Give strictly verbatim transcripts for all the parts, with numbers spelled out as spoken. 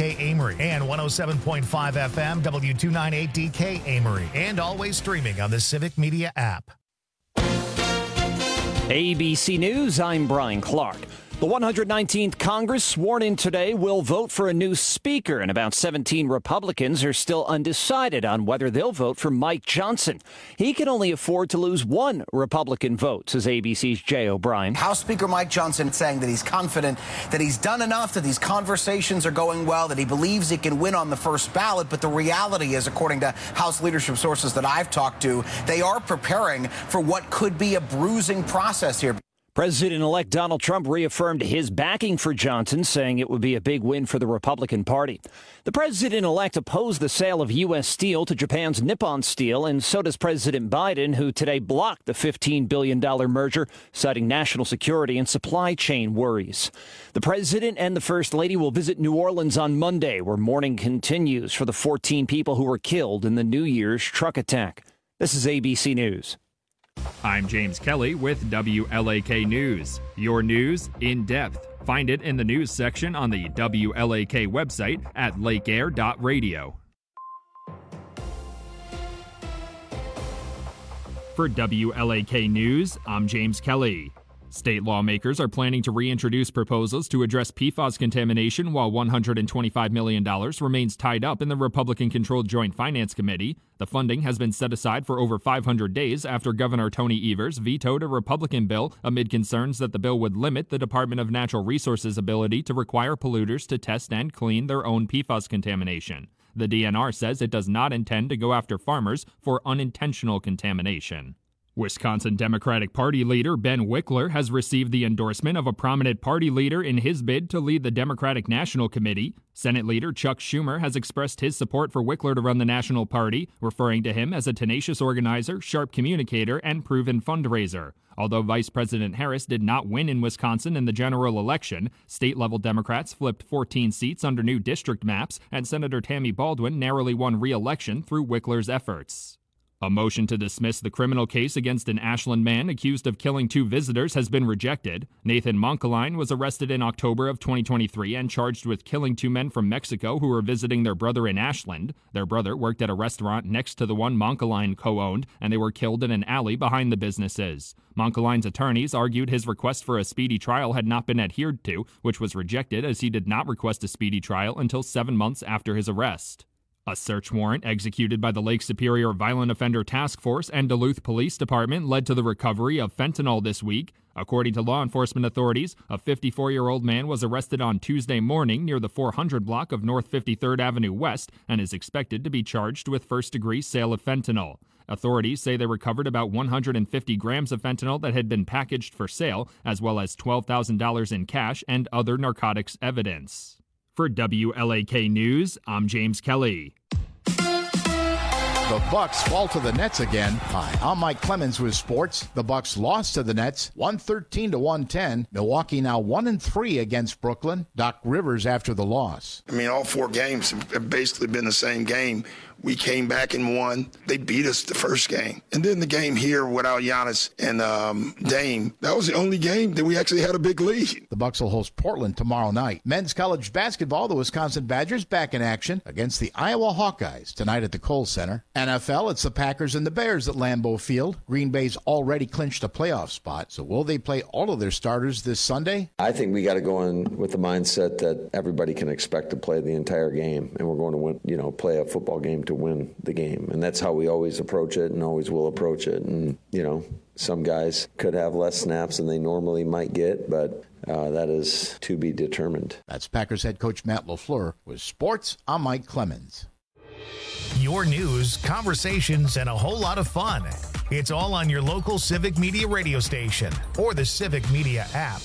K Amory and one oh seven point five F M W two ninety-eight D K Amory, and always streaming on the Civic Media app. A B C News, I'm Brian Clark. The one hundred nineteenth Congress, sworn in today, will vote for a new speaker, and about seventeen Republicans are still undecided on whether they'll vote for Mike Johnson. He can only afford to lose one Republican vote, says A B C's Jay O'Brien. House Speaker Mike Johnson saying that he's confident that he's done enough, that these conversations are going well, that he believes he can win on the first ballot. But the reality is, according to House leadership sources that I've talked to, they are preparing for what could be a bruising process here. President-elect Donald Trump reaffirmed his backing for Johnson, saying it would be a big win for the Republican Party. The president-elect opposed the sale of U S Steel to Japan's Nippon Steel, and so does President Biden, who today blocked the fifteen billion dollars merger, citing national security and supply chain worries. The president and the First Lady will visit New Orleans on Monday, where mourning continues for the fourteen people who were killed in the New Year's truck attack. This is A B C News. I'm James Kelly with W L A K News. Your news in depth. Find it in the news section on the W L A K website at lake air dot radio. For W L A K News, I'm James Kelly. State lawmakers are planning to reintroduce proposals to address P FAS contamination while one hundred twenty-five million dollars remains tied up in the Republican-controlled Joint Finance Committee. The funding has been set aside for over five hundred days after Governor Tony Evers vetoed a Republican bill amid concerns that the bill would limit the Department of Natural Resources' ability to require polluters to test and clean their own P FAS contamination. The D N R says it does not intend to go after farmers for unintentional contamination. Wisconsin Democratic Party leader Ben Wickler has received the endorsement of a prominent party leader in his bid to lead the Democratic National Committee. Senate leader Chuck Schumer has expressed his support for Wickler to run the National Party, referring to him as a tenacious organizer, sharp communicator, and proven fundraiser. Although Vice President Harris did not win in Wisconsin in the general election, state-level Democrats flipped fourteen seats under new district maps, and Senator Tammy Baldwin narrowly won re-election through Wickler's efforts. A motion to dismiss the criminal case against an Ashland man accused of killing two visitors has been rejected. Nathan Monkeline was arrested in October of twenty twenty-three and charged with killing two men from Mexico who were visiting their brother in Ashland. Their brother worked at a restaurant next to the one Monkeline co-owned, and they were killed in an alley behind the businesses. Monkeline's attorneys argued his request for a speedy trial had not been adhered to, which was rejected as he did not request a speedy trial until seven months after his arrest. A search warrant executed by the Lake Superior Violent Offender Task Force and Duluth Police Department led to the recovery of fentanyl this week. According to law enforcement authorities, a fifty-four-year-old man was arrested on Tuesday morning near the four hundred block of North fifty-third Avenue West and is expected to be charged with first-degree sale of fentanyl. Authorities say they recovered about one hundred fifty grams of fentanyl that had been packaged for sale, as well as twelve thousand dollars in cash and other narcotics evidence. For W L A K News, I'm James Kelly. The Bucks fall to the Nets again. Hi, I'm Mike Clemens with sports. The Bucks lost to the Nets, one thirteen to one ten. Milwaukee now one and three against Brooklyn. Doc Rivers after the loss. I mean, all four games have basically been the same game. We came back and won. They beat us the first game. And then the game here without Giannis and um, Dame, that was the only game that we actually had a big lead. The Bucks will host Portland tomorrow night. Men's college basketball, the Wisconsin Badgers back in action against the Iowa Hawkeyes tonight at the Kohl Center. N F L, it's the Packers and the Bears at Lambeau Field. Green Bay's already clinched a playoff spot, so will they play all of their starters this Sunday? I think we got to go in with the mindset that everybody can expect to play the entire game, and we're going to win, you know, play a football game to win the game. And that's how we always approach it and always will approach it. And, you know, some guys could have less snaps than they normally might get, but uh, that is to be determined. That's Packers head coach Matt LaFleur. With sports, I'm Mike Clemens. Your news, conversations, and a whole lot of fun. It's all on your local Civic Media radio station or the Civic Media app.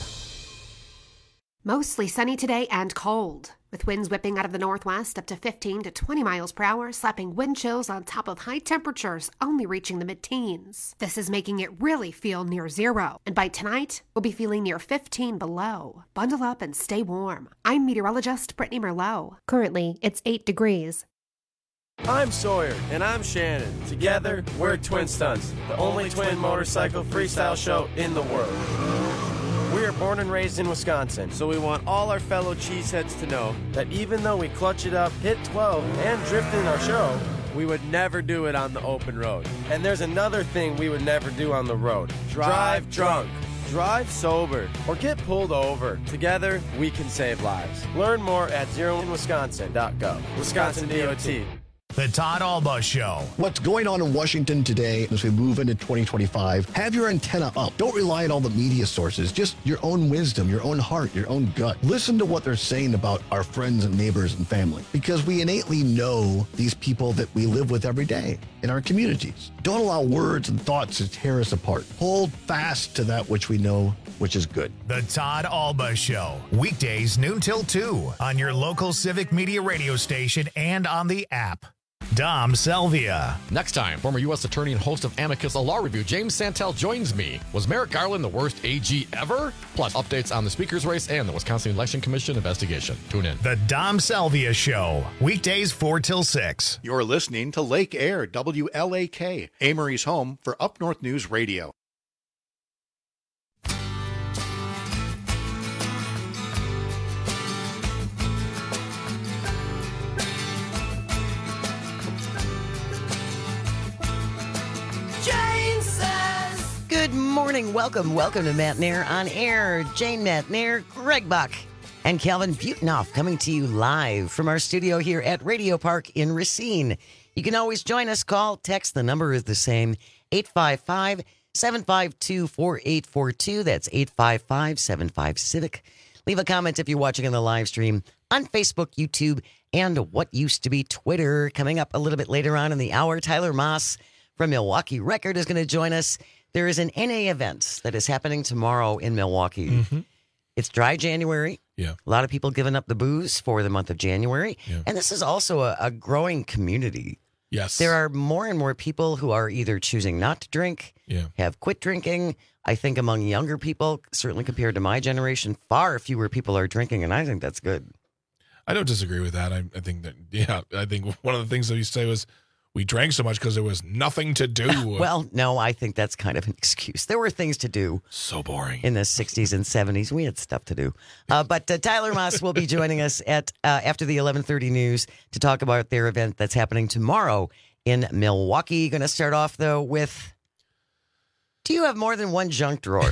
Mostly sunny today and cold, with winds whipping out of the northwest up to fifteen to twenty miles per hour, slapping wind chills on top of high temperatures only reaching the mid-teens. This is making it really feel near zero, and by tonight, we'll be feeling near fifteen below. Bundle up and stay warm. I'm meteorologist Brittany Merlot. Currently, it's eight degrees. I'm Sawyer, and I'm Shannon. Together, we're Twin Stunts, the only twin motorcycle freestyle show in the world. We are born and raised in Wisconsin, so we want all our fellow cheeseheads to know that even though we clutch it up, hit twelve, and drift in our show, we would never do it on the open road. And there's another thing we would never do on the road. Drive drunk. Drive sober. Or get pulled over. Together, we can save lives. Learn more at zero in wisconsin dot gov. Wisconsin D O T. The Todd Alba Show. What's going on in Washington today as we move into twenty twenty-five? Have your antenna up. Don't rely on all the media sources. Just your own wisdom, your own heart, your own gut. Listen to what they're saying about our friends and neighbors and family, because we innately know these people that we live with every day in our communities. Don't allow words and thoughts to tear us apart. Hold fast to that which we know, which is good. The Todd Alba Show. Weekdays noon till two on your local Civic Media radio station and on the app. Dom Selvia. Next time, former U S attorney and host of Amicus, a law review, James Santel joins me. Was Merrick Garland the worst A G ever? Plus, updates on the speaker's race and the Wisconsin Election Commission investigation. Tune in. The Dom Selvia Show. Weekdays four till six. You're listening to Lake Air, W L A K, Amory's home for Up North News Radio. Good morning. Welcome. Welcome to Matt Nair on Air. Jane Matt Nair, Greg Buck, and Calvin Butenoff coming to you live from our studio here at Radio Park in Racine. You can always join us. Call, text. The number is the same, eight five five, seven five two, four eight four two. That's eight five five, seven five, CIVIC. Leave a comment if you're watching on the live stream on Facebook, YouTube, and what used to be Twitter. Coming up a little bit later on in the hour, Tyler Moss from Milwaukee Record is going to join us. There is an N A event that is happening tomorrow in Milwaukee. Mm-hmm. It's dry January. Yeah. A lot of people giving up the booze for the month of January. Yeah. And this is also a, a growing community. Yes. There are more and more people who are either choosing not to drink, yeah. have quit drinking. I think among younger people, certainly compared to my generation, far fewer people are drinking, and I think that's good. I don't disagree with that. I, I think that, yeah, I think one of the things that we used to say was, we drank so much because there was nothing to do. Well, no, I think that's kind of an excuse. There were things to do. So boring. In the sixties and seventies. We had stuff to do. Uh, but uh, Tyler Moss will be joining us at uh, after the eleven thirty news to talk about their event that's happening tomorrow in Milwaukee. Going to start off, though, with, do you have more than one junk drawer?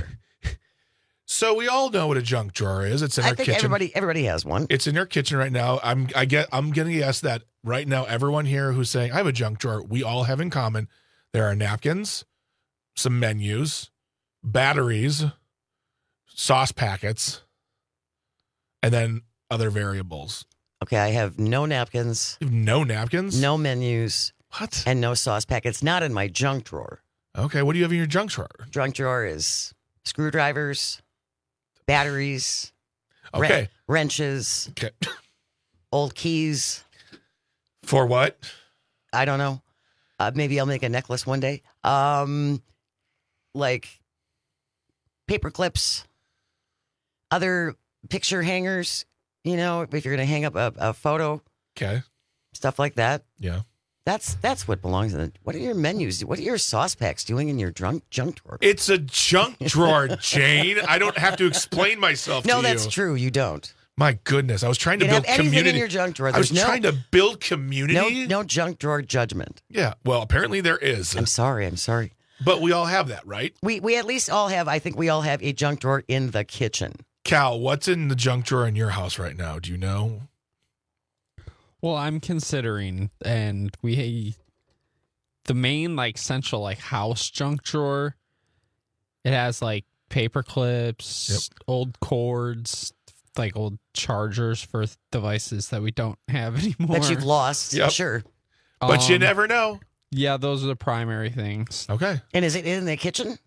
So we all know what a junk drawer is. It's in I our think kitchen. Everybody, everybody has one. It's in our kitchen right now. I'm I get I'm gonna guess that right now everyone here who's saying I have a junk drawer, we all have in common. There are napkins, some menus, batteries, sauce packets, and then other variables. Okay, I have no napkins. You have no napkins? No menus. What? And no sauce packets. Not in my junk drawer. Okay, what do you have in your junk drawer? Junk drawer is screwdrivers, batteries, okay, wren- wrenches, okay, old keys. For what? I don't know. Uh, maybe I'll make a necklace one day. Um, like paper clips, other picture hangers. You know, if you're going to hang up a, a photo, okay, stuff like that. Yeah. That's that's what belongs in it. What are your menus? What are your sauce packs doing in your drunk junk drawer? It's a junk drawer, Jane. I don't have to explain myself no, to you. No, that's true. You don't. My goodness. I was trying to you build have anything community. in your junk drawer. I was There's trying no, to build community. No, no junk drawer judgment. Yeah. Well, apparently there is. I'm sorry. I'm sorry. But we all have that, right? We we at least all have, I think we all have a junk drawer in the kitchen. Cal, what's in the junk drawer in your house right now? Do you know? Well, I'm considering, and we... The main, like, central, like, house junk drawer, it has, like, paper clips, yep. old cords, like, old chargers for devices that we don't have anymore. That you've lost, yep. Sure. But um, you never know. Yeah, those are the primary things. Okay. And is it in the kitchen?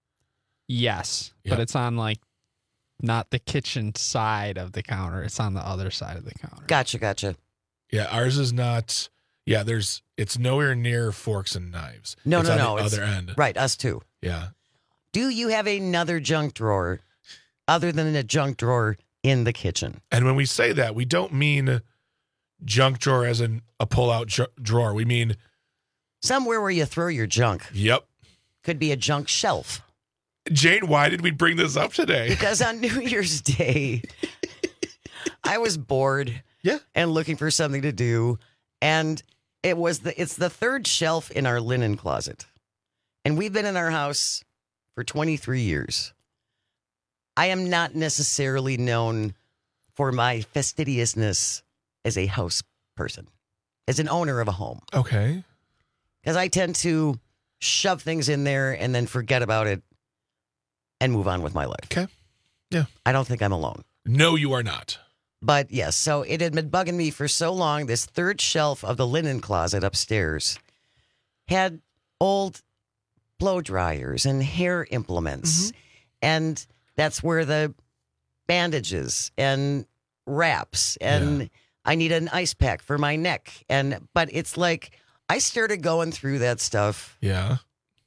Yes, yep. But it's on, like, not the kitchen side of the counter. It's on the other side of the counter. Gotcha, gotcha. Yeah, ours is not... Yeah, there's. It's nowhere near forks and knives. No, it's no, on no. The it's, other end. Right, us too. Yeah. Do you have another junk drawer other than a junk drawer in the kitchen? And when we say that, we don't mean junk drawer as in a pull-out ju- drawer. We mean somewhere where you throw your junk. Yep. Could be a junk shelf. Jane, why did we bring this up today? Because on New Year's Day, I was bored yeah. and looking for something to do. And it was the it's the third shelf in our linen closet. And we've been in our house for twenty-three years. I am not necessarily known for my fastidiousness as a house person, as an owner of a home. Okay. Because I tend to shove things in there and then forget about it and move on with my life. Okay. Yeah. I don't think I'm alone. No, you are not. But yes, so it had been bugging me for so long. This third shelf of the linen closet upstairs had old blow dryers and hair implements. Mm-hmm. And that's where the bandages and wraps and yeah. I need an ice pack for my neck. And but it's like I started going through that stuff. Yeah.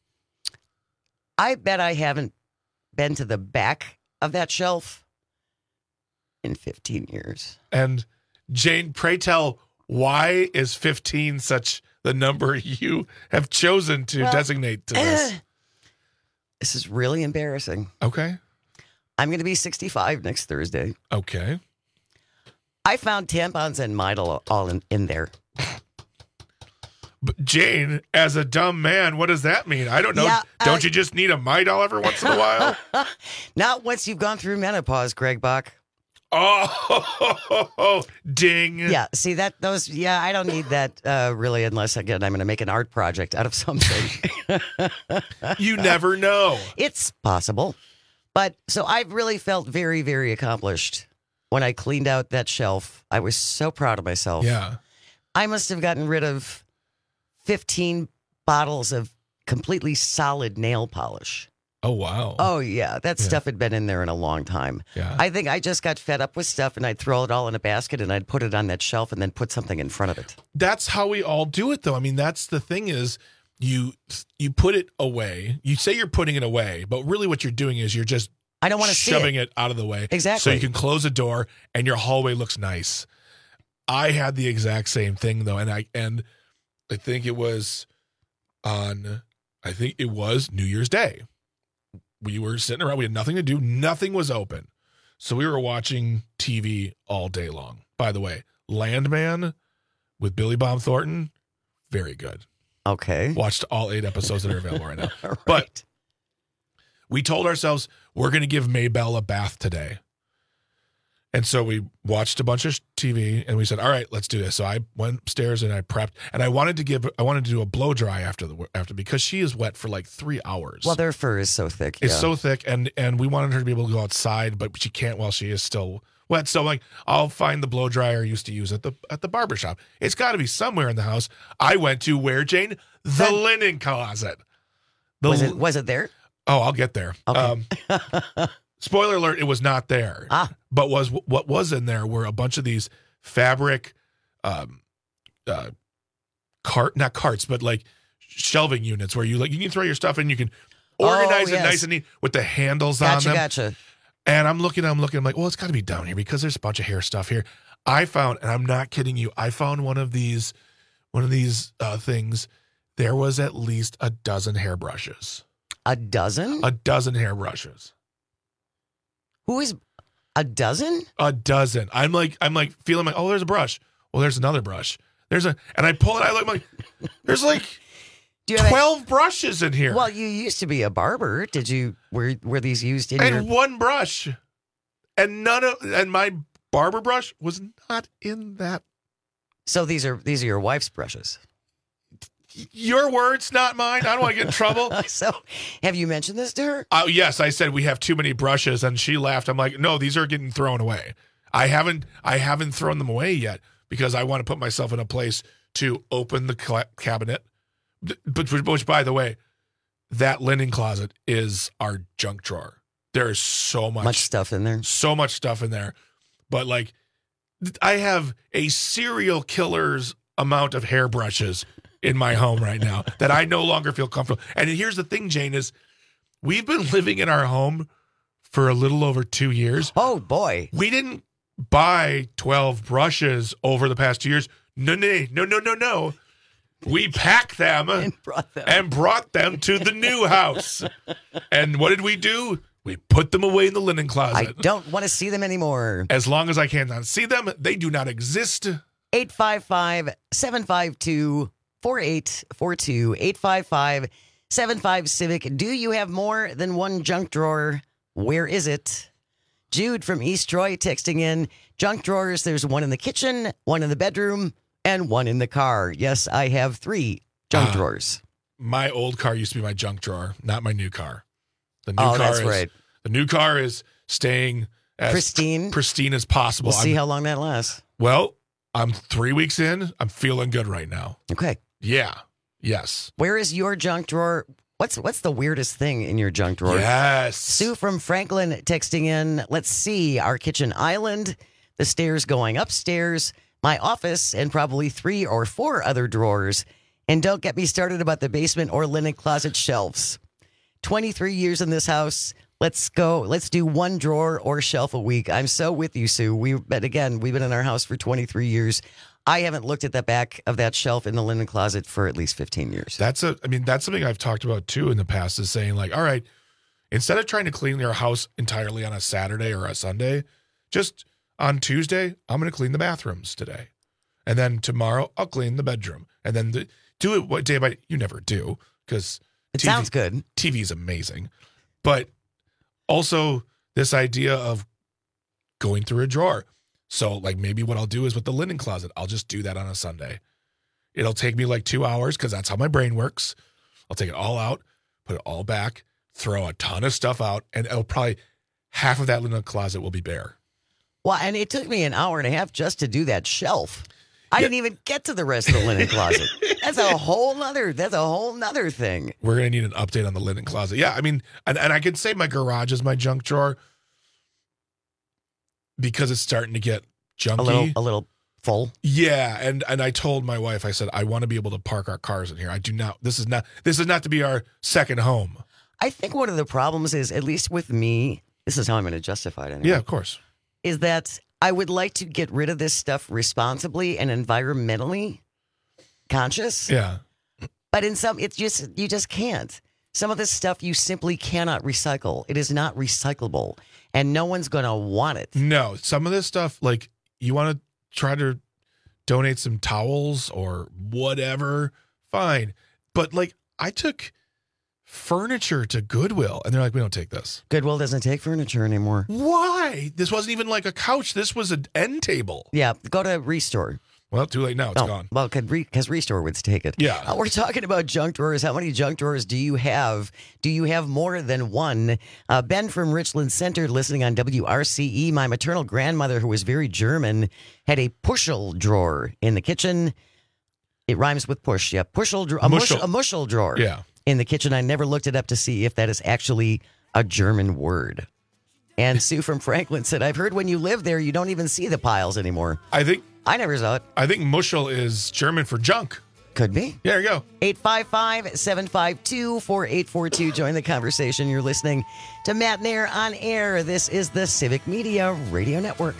I bet I haven't been to the back of that shelf in fifteen years. And Jane, pray tell, why is fifteen such the number you have chosen to well, designate to this? Uh, this is really embarrassing. Okay. I'm going to be sixty-five next Thursday. Okay. I found tampons and Midol all in, in there. But Jane, as a dumb man, what does that mean? I don't know. Yeah, uh, don't you just need a Midol every once in a while? Not once you've gone through menopause, Greg Bach. Oh, ding. Yeah, see that those yeah, I don't need that uh, really unless again I'm going to make an art project out of something. You never know. It's possible. But so I've really felt very very accomplished when I cleaned out that shelf. I was so proud of myself. Yeah. I must have gotten rid of fifteen bottles of completely solid nail polish. Oh, wow. Oh, yeah. That yeah. stuff had been in there in a long time. Yeah. I think I just got fed up with stuff and I'd throw it all in a basket and I'd put it on that shelf and then put something in front of it. That's how we all do it, though. I mean, that's the thing is you you put it away. You say you're putting it away, but really what you're doing is you're just I don't want to shoving see it. it out of the way. Exactly. So you can close a door and your hallway looks nice. I had the exact same thing, though, and I and I think it was on, I think it was New Year's Day. We were sitting around. We had nothing to do. Nothing was open. So we were watching T V all day long. By the way, Landman with Billy Bob Thornton, very good. Okay. Watched all eight episodes that are available right now. Right. But we told ourselves we're going to give Maybelle a bath today. And so we watched a bunch of T V and we said, all right, let's do this. So I went upstairs and I prepped and I wanted to give, I wanted to do a blow dry after the, after, because she is wet for like three hours. Well, their fur is so thick. It's yeah. so thick. And, and we wanted her to be able to go outside, but she can't while she is still wet. So like, I'll find the blow dryer I used to use at the, at the barber shop. It's got to be somewhere in the house. I went to where, Jane? The that, linen closet. The, was it, was it there? Oh, I'll get there. Okay. Um, spoiler alert, it was not there. Ah. But was what was in there were a bunch of these fabric um uh cart not carts, but like shelving units where you like you can throw your stuff in, you can organize oh, it yes. nice and neat with the handles gotcha, on them. Gotcha. And I'm looking, I'm looking, I'm like, well, it's gotta be down here because there's a bunch of hair stuff here. I found, and I'm not kidding you, I found one of these one of these uh things. There was at least a dozen hairbrushes. A dozen? A dozen hairbrushes. Who is a dozen? A dozen. I'm like, I'm like feeling like, oh, there's a brush. Well, there's another brush. There's a, and I pull it. I look like, there's like Do you have twelve a, brushes in here. Well, you used to be a barber. Did you? Were were these used in and your? one brush, and none of, and my barber brush was not in that. So these are these are your wife's brushes. Your words, not mine. I don't want to get in trouble. So, have you mentioned this to her? Oh, uh, yes. I said we have too many brushes, and she laughed. I'm like, no, these are getting thrown away. I haven't, I haven't thrown them away yet because I want to put myself in a place to open the cl- cabinet. But which, by the way, that linen closet is our junk drawer. There is so much, much stuff in there. So much stuff in there. But like, I have a serial killer's amount of hairbrushes in my home right now that I no longer feel comfortable. And here's the thing, Jane, is we've been living in our home for a little over two years. Oh, boy. We didn't buy twelve brushes over the past two years. No, no, no, no, no, no. We packed them and brought them. and brought them to the new house. And what did we do? We put them away in the linen closet. I don't want to see them anymore. As long as I cannot see them, they do not exist. eight five five, seven five two, four eight four two. eight five five, seven five Civic. Do you have more than one junk drawer? Where is it? Jude from East Troy texting in, junk drawers, there's one in the kitchen, one in the bedroom, and one in the car. Yes, I have three junk uh, drawers. My old car used to be my junk drawer, not my new car. The new oh, car that's is, right. The new car is staying as pristine, pristine as possible. We'll see I'm, how long that lasts. Well, I'm three weeks in. I'm feeling good right now. Okay. Yeah. Yes. Where is your junk drawer? What's what's the weirdest thing in your junk drawer? Yes. Sue from Franklin texting in, let's see, our kitchen island, the stairs going upstairs, my office, and probably three or four other drawers. And don't get me started about the basement or linen closet shelves. twenty-three years in this house. Let's go. Let's do one drawer or shelf a week. I'm so with you, Sue. We, but again, we've been in our house for twenty-three years. I haven't looked at the back of that shelf in the linen closet for at least fifteen years. That's a, I mean, that's something I've talked about too in the past, is saying like, all right, instead of trying to clean your house entirely on a Saturday or a Sunday, just on Tuesday, I'm going to clean the bathrooms today. And then tomorrow I'll clean the bedroom. And then the, do it what day by day. You never do, because it T V, sounds good. T V is amazing. But also this idea of going through a drawer. So, like, maybe what I'll do is with the linen closet, I'll just do that on a Sunday. It'll take me like two hours because that's how my brain works. I'll take it all out, put it all back, throw a ton of stuff out, and it'll probably, half of that linen closet will be bare. Well, and it took me an hour and a half just to do that shelf. I yeah. didn't even get to the rest of the linen closet. That's a whole nother, that's a whole nother thing. We're going to need an update on the linen closet. Yeah, I mean, and, and I could say my garage is my junk drawer, because it's starting to get junky. A little, a little full. Yeah, and and I told my wife, I said, I want to be able to park our cars in here. I do not. This is not. This is not to be our second home. I think one of the problems is, at least with me, this is how I'm going to justify it anyway. Yeah, of course. Is that I would like to get rid of this stuff responsibly and environmentally conscious. Yeah. But in some, it's just you just can't. Some of this stuff you simply cannot recycle. It is not recyclable. And no one's going to want it. No, some of this stuff, like, you want to try to donate some towels or whatever, fine. But, like, I took furniture to Goodwill, and they're like, we don't take this. Goodwill doesn't take furniture anymore. Why? This wasn't even like a couch. This was an end table. Yeah, go to Restore. Well, too late now. It's oh, gone. Well, because Restore would take it. Yeah. Uh, we're talking about junk drawers. How many junk drawers do you have? Do you have more than one? Uh, Ben from Richland Center, listening on W R C E. My maternal grandmother, who was very German, had a pushel drawer in the kitchen. It rhymes with push. Yeah, pushel drawer. A mushel. a mushel drawer. Yeah. In the kitchen. I never looked it up to see if that is actually a German word. And Sue from Franklin said, I've heard when you live there, you don't even see the piles anymore. I think... I never saw it. I think mushel is German for junk. Could be. There you go. eight five five, seven five two, four eight four two. Join the conversation. You're listening to Matt Nair on Air. This is the Civic Media Radio Network.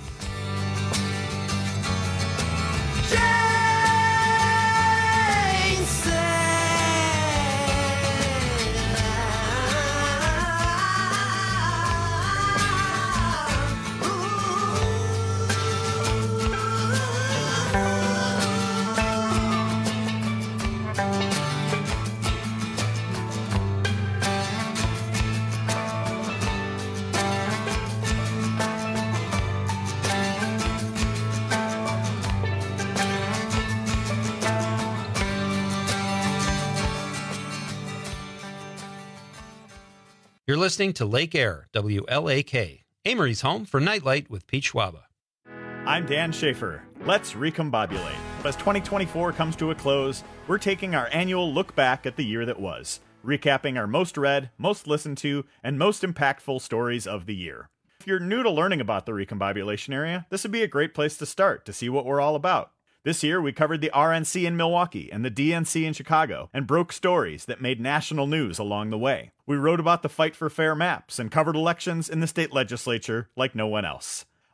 You're listening to Lake Air, W L A K, Amory's home for Nightlight with Pete Schwaba. I'm Dan Schaefer. Let's recombobulate. As twenty twenty-four comes to a close, we're taking our annual look back at the year that was, recapping our most read, most listened to, and most impactful stories of the year. If you're new to learning about the recombobulation area, this would be a great place to start to see what we're all about. This year, we covered the R N C in Milwaukee and the D N C in Chicago and broke stories that made national news along the way. We wrote about the fight for fair maps and covered elections in the state legislature like no one else.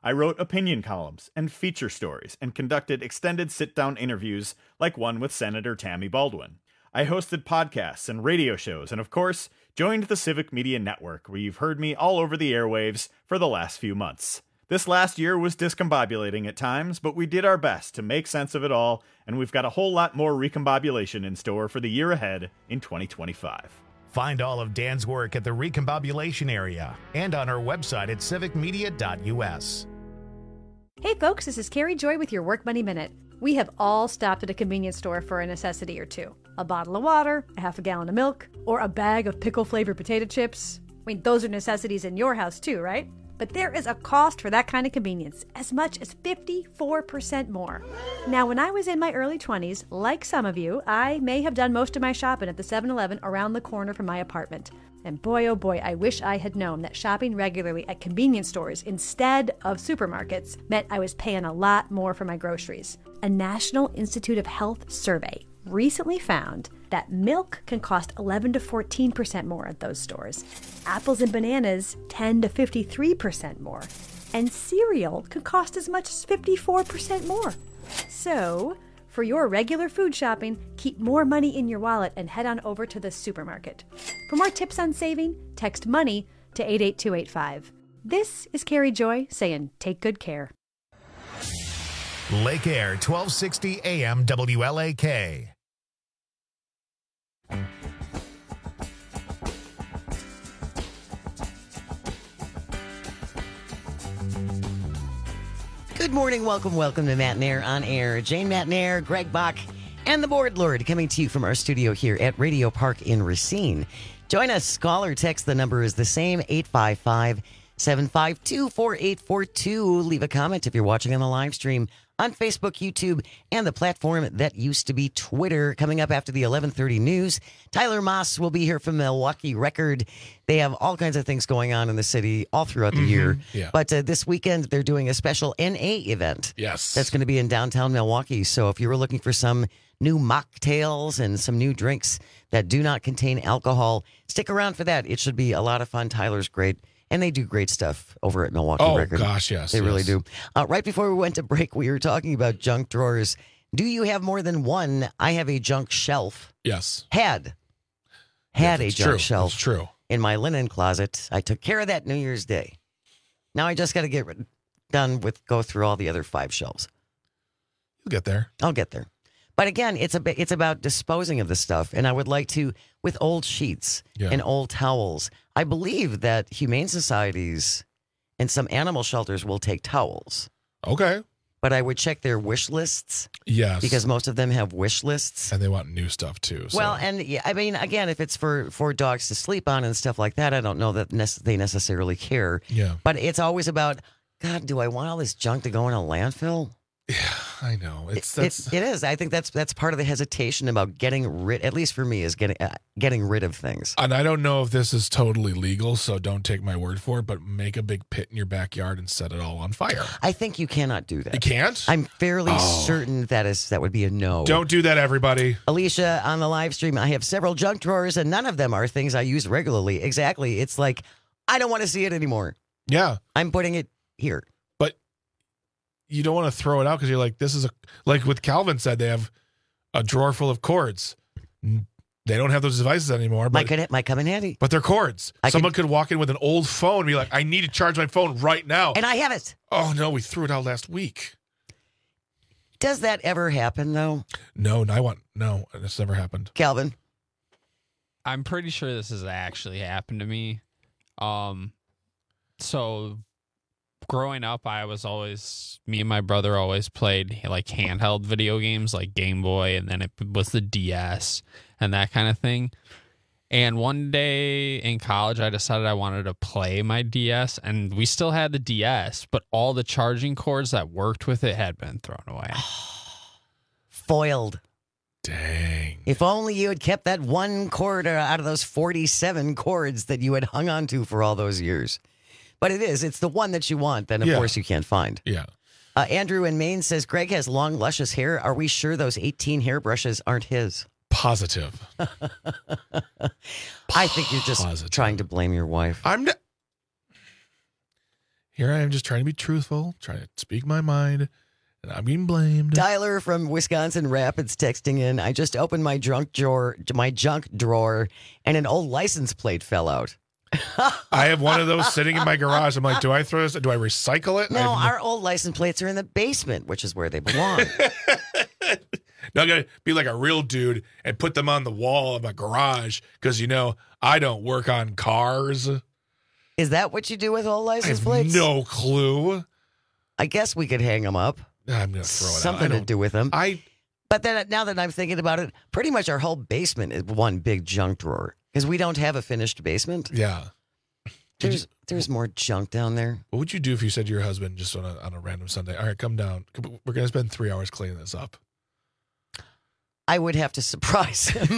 I wrote opinion columns and feature stories and conducted extended sit-down interviews like one with Senator Tammy Baldwin. I hosted podcasts and radio shows and, of course, joined the Civic Media Network, where you've heard me all over the airwaves for the last few months. This last year was discombobulating at times, but we did our best to make sense of it all, and we've got a whole lot more recombobulation in store for the year ahead in twenty twenty-five. Find all of Dan's work at the Recombobulation area and on our website at civic media dot u s. Hey folks, this is Carrie Joy with your Work Money Minute. We have all stopped at a convenience store for a necessity or two. A bottle of water, a half a gallon of milk, or a bag of pickle-flavored potato chips. I mean, those are necessities in your house too, right? But there is a cost for that kind of convenience, as much as fifty-four percent more. Now, when I was in my early twenties, like some of you, I may have done most of my shopping at the seven eleven around the corner from my apartment. And boy, oh boy, I wish I had known that shopping regularly at convenience stores instead of supermarkets meant I was paying a lot more for my groceries. A National Institute of Health survey recently found that milk can cost eleven to fourteen percent more at those stores. Apples and bananas ten to fifty-three percent more. And cereal can cost as much as fifty-four percent more. So, for your regular food shopping, keep more money in your wallet and head on over to the supermarket. For more tips on saving, text MONEY to eight eight two eight five. This is Carrie Joy saying take good care. Lake Air, twelve sixty A M W L A K. Good morning, welcome, welcome to Matt Nair on Air. Jane Matt Nair, Greg Bach, and the Board Lord coming to you from our studio here at Radio Park in Racine. Join us, call or text. The number is the same, eight five five, seven five two, four eight four two. Leave a comment if you're watching on the live stream on Facebook, YouTube, and the platform that used to be Twitter. Coming up after the eleven thirty news, Tyler Moss will be here from Milwaukee Record. They have all kinds of things going on in the city all throughout the mm-hmm. year. Yeah. But uh, this weekend, they're doing a special N A event. Yes. That's going to be in downtown Milwaukee. So if you were looking for some new mocktails and some new drinks that do not contain alcohol, stick around for that. It should be a lot of fun. Tyler's great. And they do great stuff over at Milwaukee oh, Record. Oh, gosh, yes. They yes. really do. Uh, right before we went to break, we were talking about junk drawers. Do you have more than one? I have a junk shelf. Yes. Had. Had yeah, a junk true. shelf. That's true. In my linen closet. I took care of that New Year's Day. Now I just got to get done with, go through all the other five shelves. You'll get there. I'll get there. But again, it's a it's about disposing of the stuff. And I would like to, with old sheets yeah. and old towels, I believe that humane societies and some animal shelters will take towels. Okay. But I would check their wish lists. Yes. Because most of them have wish lists. And they want new stuff too. So. Well, and yeah, I mean, again, if it's for, for dogs to sleep on and stuff like that, I don't know that nec- they necessarily care. Yeah. But it's always about, God, do I want all this junk to go in a landfill? Yeah, I know. It's, it, that's... it, it is. I think that's that's part of the hesitation about getting rid, at least for me, is getting uh, getting rid of things. And I don't know if this is totally legal, so don't take my word for it, but make a big pit in your backyard and set it all on fire. I think you cannot do that. You can't? I'm fairly oh. certain that is that would be a no. Don't do that, everybody. Alicia, on the live stream, I have several junk drawers, and none of them are things I use regularly. Exactly. It's like, I don't want to see it anymore. Yeah. I'm putting it here. You don't want to throw it out because you're like, this is a, like what Calvin said, they have a drawer full of cords. They don't have those devices anymore. But, might, could, might come in handy. But they're cords. I Someone could, could walk in with an old phone and be like, I need to charge my phone right now. And I have it. Oh, no, we threw it out last week. Does that ever happen, though? No, I want, no, it's never happened. Calvin? I'm pretty sure this has actually happened to me. Um, so... Growing up, I was always, me and my brother always played like handheld video games like Game Boy, and then it was the D S and that kind of thing. And one day in college, I decided I wanted to play my D S, and we still had the D S, but all the charging cords that worked with it had been thrown away. Foiled. Dang. If only you had kept that one cord out of those forty-seven cords that you had hung on to for all those years. But it is. It's the one that you want, then, of yeah. course, you can't find. Yeah. Uh, Andrew in Maine says, Greg has long, luscious hair. Are we sure those eighteen hairbrushes aren't his? Positive. I think you're just Positive. trying to blame your wife. I'm not. here I am just trying to be truthful, trying to speak my mind, and I'm being blamed. Tyler from Wisconsin Rapids texting in, I just opened my junk drawer, my junk drawer, and an old license plate fell out. I have one of those sitting in my garage. I'm like, do I throw this? Do I recycle it? No, I our old license plates are in the basement, which is where they belong. No, I'm going to be like a real dude and put them on the wall of my garage because, you know, I don't work on cars. Is that what you do with old license I have plates? no clue. I guess we could hang them up. I'm going to throw it Something out. to do with them. I. But then now that I'm thinking about it, pretty much our whole basement is one big junk drawer because we don't have a finished basement. Yeah. There's there's more junk down there. What would you do if you said to your husband just on a, on a random Sunday, all right, come down. We're going to spend three hours cleaning this up. I would have to surprise him.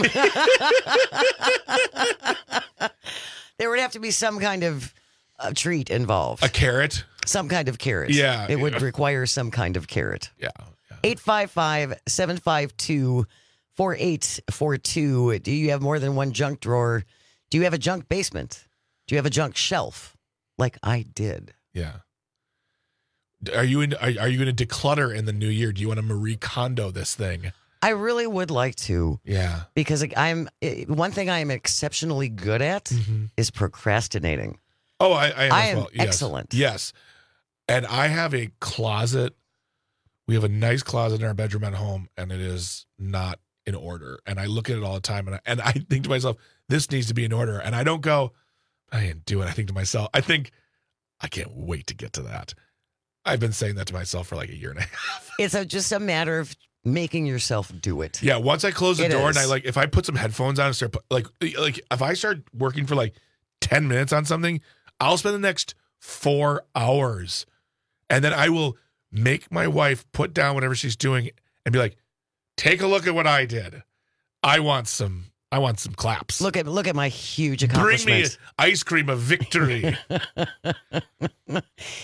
There would have to be some kind of uh, treat involved. A carrot? Some kind of carrot. Yeah. It would require some kind of carrot. Yeah. eight five five, seven five two, four eight four two. Do you have more than one junk drawer? Do you have a junk basement? Do you have a junk shelf? Like I did. Yeah. Are you in, are, are you going to declutter in the new year? Do you want to Marie Kondo this thing? I really would like to. Yeah. Because I'm one thing I am exceptionally good at mm-hmm. is procrastinating. Oh, I, I am, I as am well. Yes. excellent. Yes. And I have a closet. We have a nice closet in our bedroom at home, and it is not in order. And I look at it all the time, and I, and I think to myself, this needs to be in order. And I don't go, I didn't do it. I think to myself, I think, I can't wait to get to that. I've been saying that to myself for like a year and a half. It's a, just a matter of making yourself do it. Yeah, once I close the it door is. and I like, if I put some headphones on and start, like, like if I start working for like ten minutes on something, I'll spend the next four hours. And then I will make my wife put down whatever she's doing and be like, take a look at what I did. I want some, I want some claps. Look at, look at my huge Bring accomplishment. me ice cream of victory. yeah.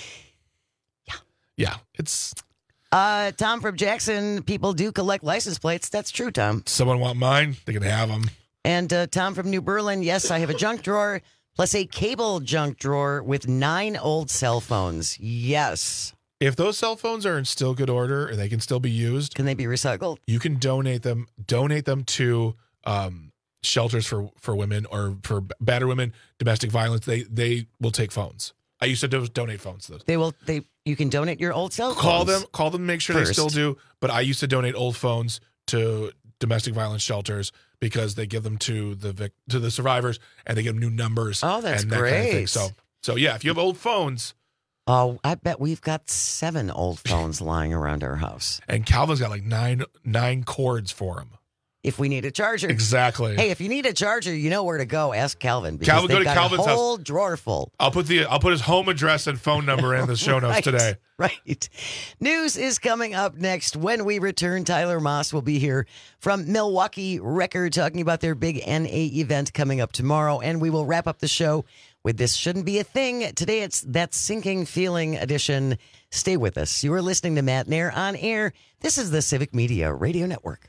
Yeah, it's... Uh, Tom from Jackson, people do collect license plates. That's true, Tom. Someone want mine? They can have them. And uh, Tom from New Berlin, yes, I have a junk drawer plus a cable junk drawer with nine old cell phones. Yes. If those cell phones are in still good order and they can still be used, can they be recycled? You can donate them. Donate them to um, shelters for, for women or for battered women, domestic violence. They they will take phones. I used to do, donate phones to those. They will. They you can donate your old cell phones. Call them. Call them. Make sure first. They still do. But I used to donate old phones to domestic violence shelters because they give them to the vic, to the survivors and they give them new numbers. Oh, that's and that great. Kind of thing. So so yeah, if you have old phones. Oh, I bet we've got seven old phones lying around our house. And Calvin's got like nine nine cords for them. If we need a charger. Exactly. Hey, if you need a charger, you know where to go. Ask Calvin. Because Calvin, they've go to got Calvin's a whole house. drawer full. I'll put the I'll put his home address and phone number in the show notes right, today. Right. News is coming up next. When we return, Tyler Moss will be here from Milwaukee Record talking about their big N A event coming up tomorrow. And we will wrap up the show with This Shouldn't Be a Thing. Today it's That Sinking Feeling edition. Stay with us. You are listening to Matt Nair on air. This is the Civic Media Radio Network.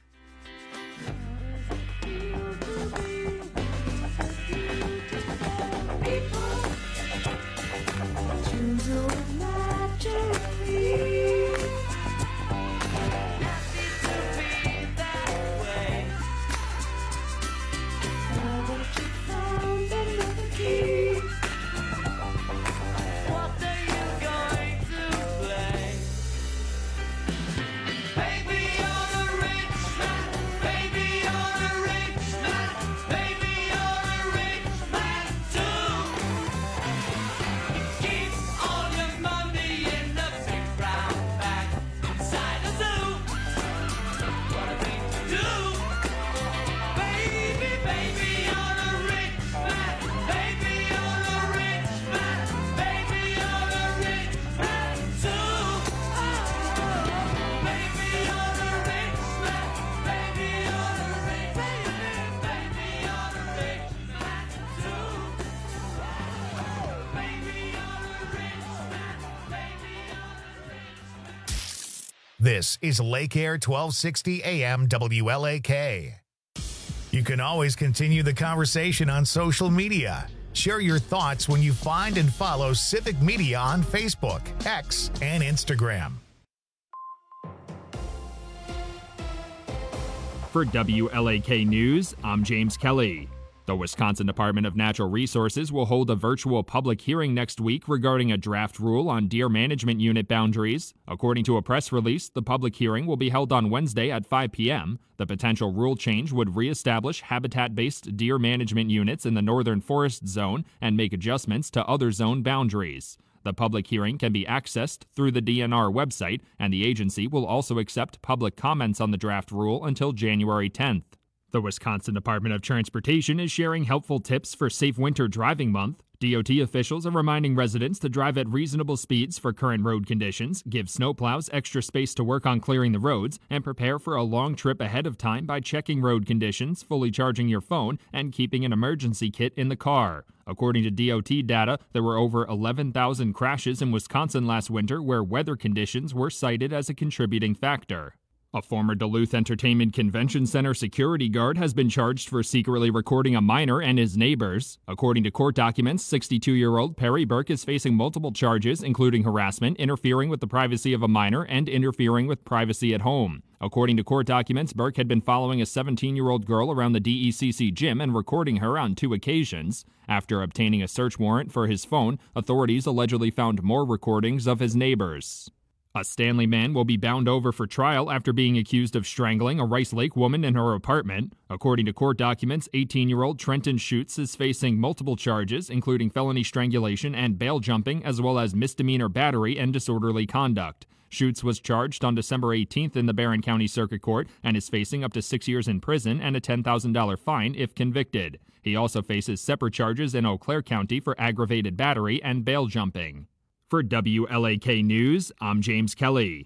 This is Lake Air twelve sixty A M W L A K. You can always continue the conversation on social media. Share your thoughts when you find and follow Civic Media on Facebook, X, and Instagram. For W L A K News, I'm James Kelly. The Wisconsin Department of Natural Resources will hold a virtual public hearing next week regarding a draft rule on deer management unit boundaries. According to a press release, the public hearing will be held on Wednesday at five p.m. The potential rule change would reestablish habitat-based deer management units in the northern forest zone and make adjustments to other zone boundaries. The public hearing can be accessed through the D N R website, and the agency will also accept public comments on the draft rule until January tenth. The Wisconsin Department of Transportation is sharing helpful tips for Safe Winter Driving Month. D O T officials are reminding residents to drive at reasonable speeds for current road conditions, give snowplows extra space to work on clearing the roads, and prepare for a long trip ahead of time by checking road conditions, fully charging your phone, and keeping an emergency kit in the car. According to D O T data, there were over eleven thousand crashes in Wisconsin last winter where weather conditions were cited as a contributing factor. A former Duluth Entertainment Convention Center security guard has been charged for secretly recording a minor and his neighbors. According to court documents, sixty-two-year-old Perry Burke is facing multiple charges, including harassment, interfering with the privacy of a minor, and interfering with privacy at home. According to court documents, Burke had been following a seventeen-year-old girl around the D E C C gym and recording her on two occasions. After obtaining a search warrant for his phone, authorities allegedly found more recordings of his neighbors. A Stanley man will be bound over for trial after being accused of strangling a Rice Lake woman in her apartment. According to court documents, eighteen-year-old Trenton Schutz is facing multiple charges, including felony strangulation and bail jumping, as well as misdemeanor battery and disorderly conduct. Schutz was charged on December eighteenth in the Barron County Circuit Court and is facing up to six years in prison and a ten thousand dollars fine if convicted. He also faces separate charges in Eau Claire County for aggravated battery and bail jumping. For W L A K News, I'm James Kelly.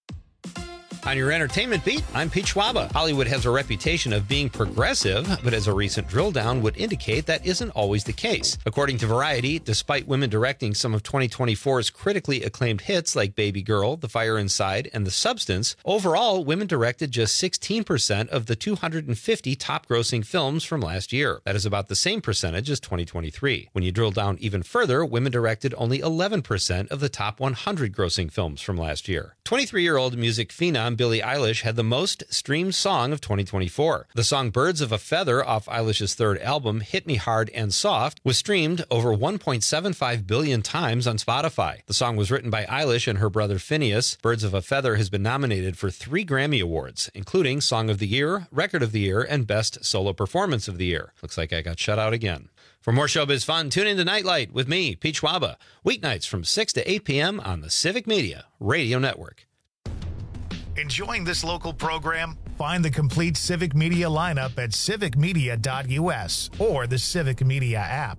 On your entertainment beat, I'm Pete Schwaba. Hollywood has a reputation of being progressive, but as a recent drill down would indicate that isn't always the case. According to Variety, despite women directing some of twenty twenty-four's critically acclaimed hits like Baby Girl, The Fire Inside, and The Substance, overall, women directed just sixteen percent of the two hundred fifty top-grossing films from last year. That is about the same percentage as twenty twenty-three. When you drill down even further, women directed only eleven percent of the top one hundred grossing films from last year. twenty-three-year-old music phenom Billie Eilish had the most streamed song of twenty twenty-four. The song Birds of a Feather off Eilish's third album, Hit Me Hard and Soft, was streamed over one point seven five billion times on Spotify. The song was written by Eilish and her brother Phineas. Birds of a Feather has been nominated for three Grammy Awards, including Song of the Year, Record of the Year, and Best Solo Performance of the Year. Looks like I got shut out again. For more showbiz fun, tune in to Nightlight with me, Pete Schwaba, weeknights from six to eight p.m. on the Civic Media Radio Network. Enjoying this local program? Find the complete Civic Media lineup at civic media dot u s or the Civic Media app.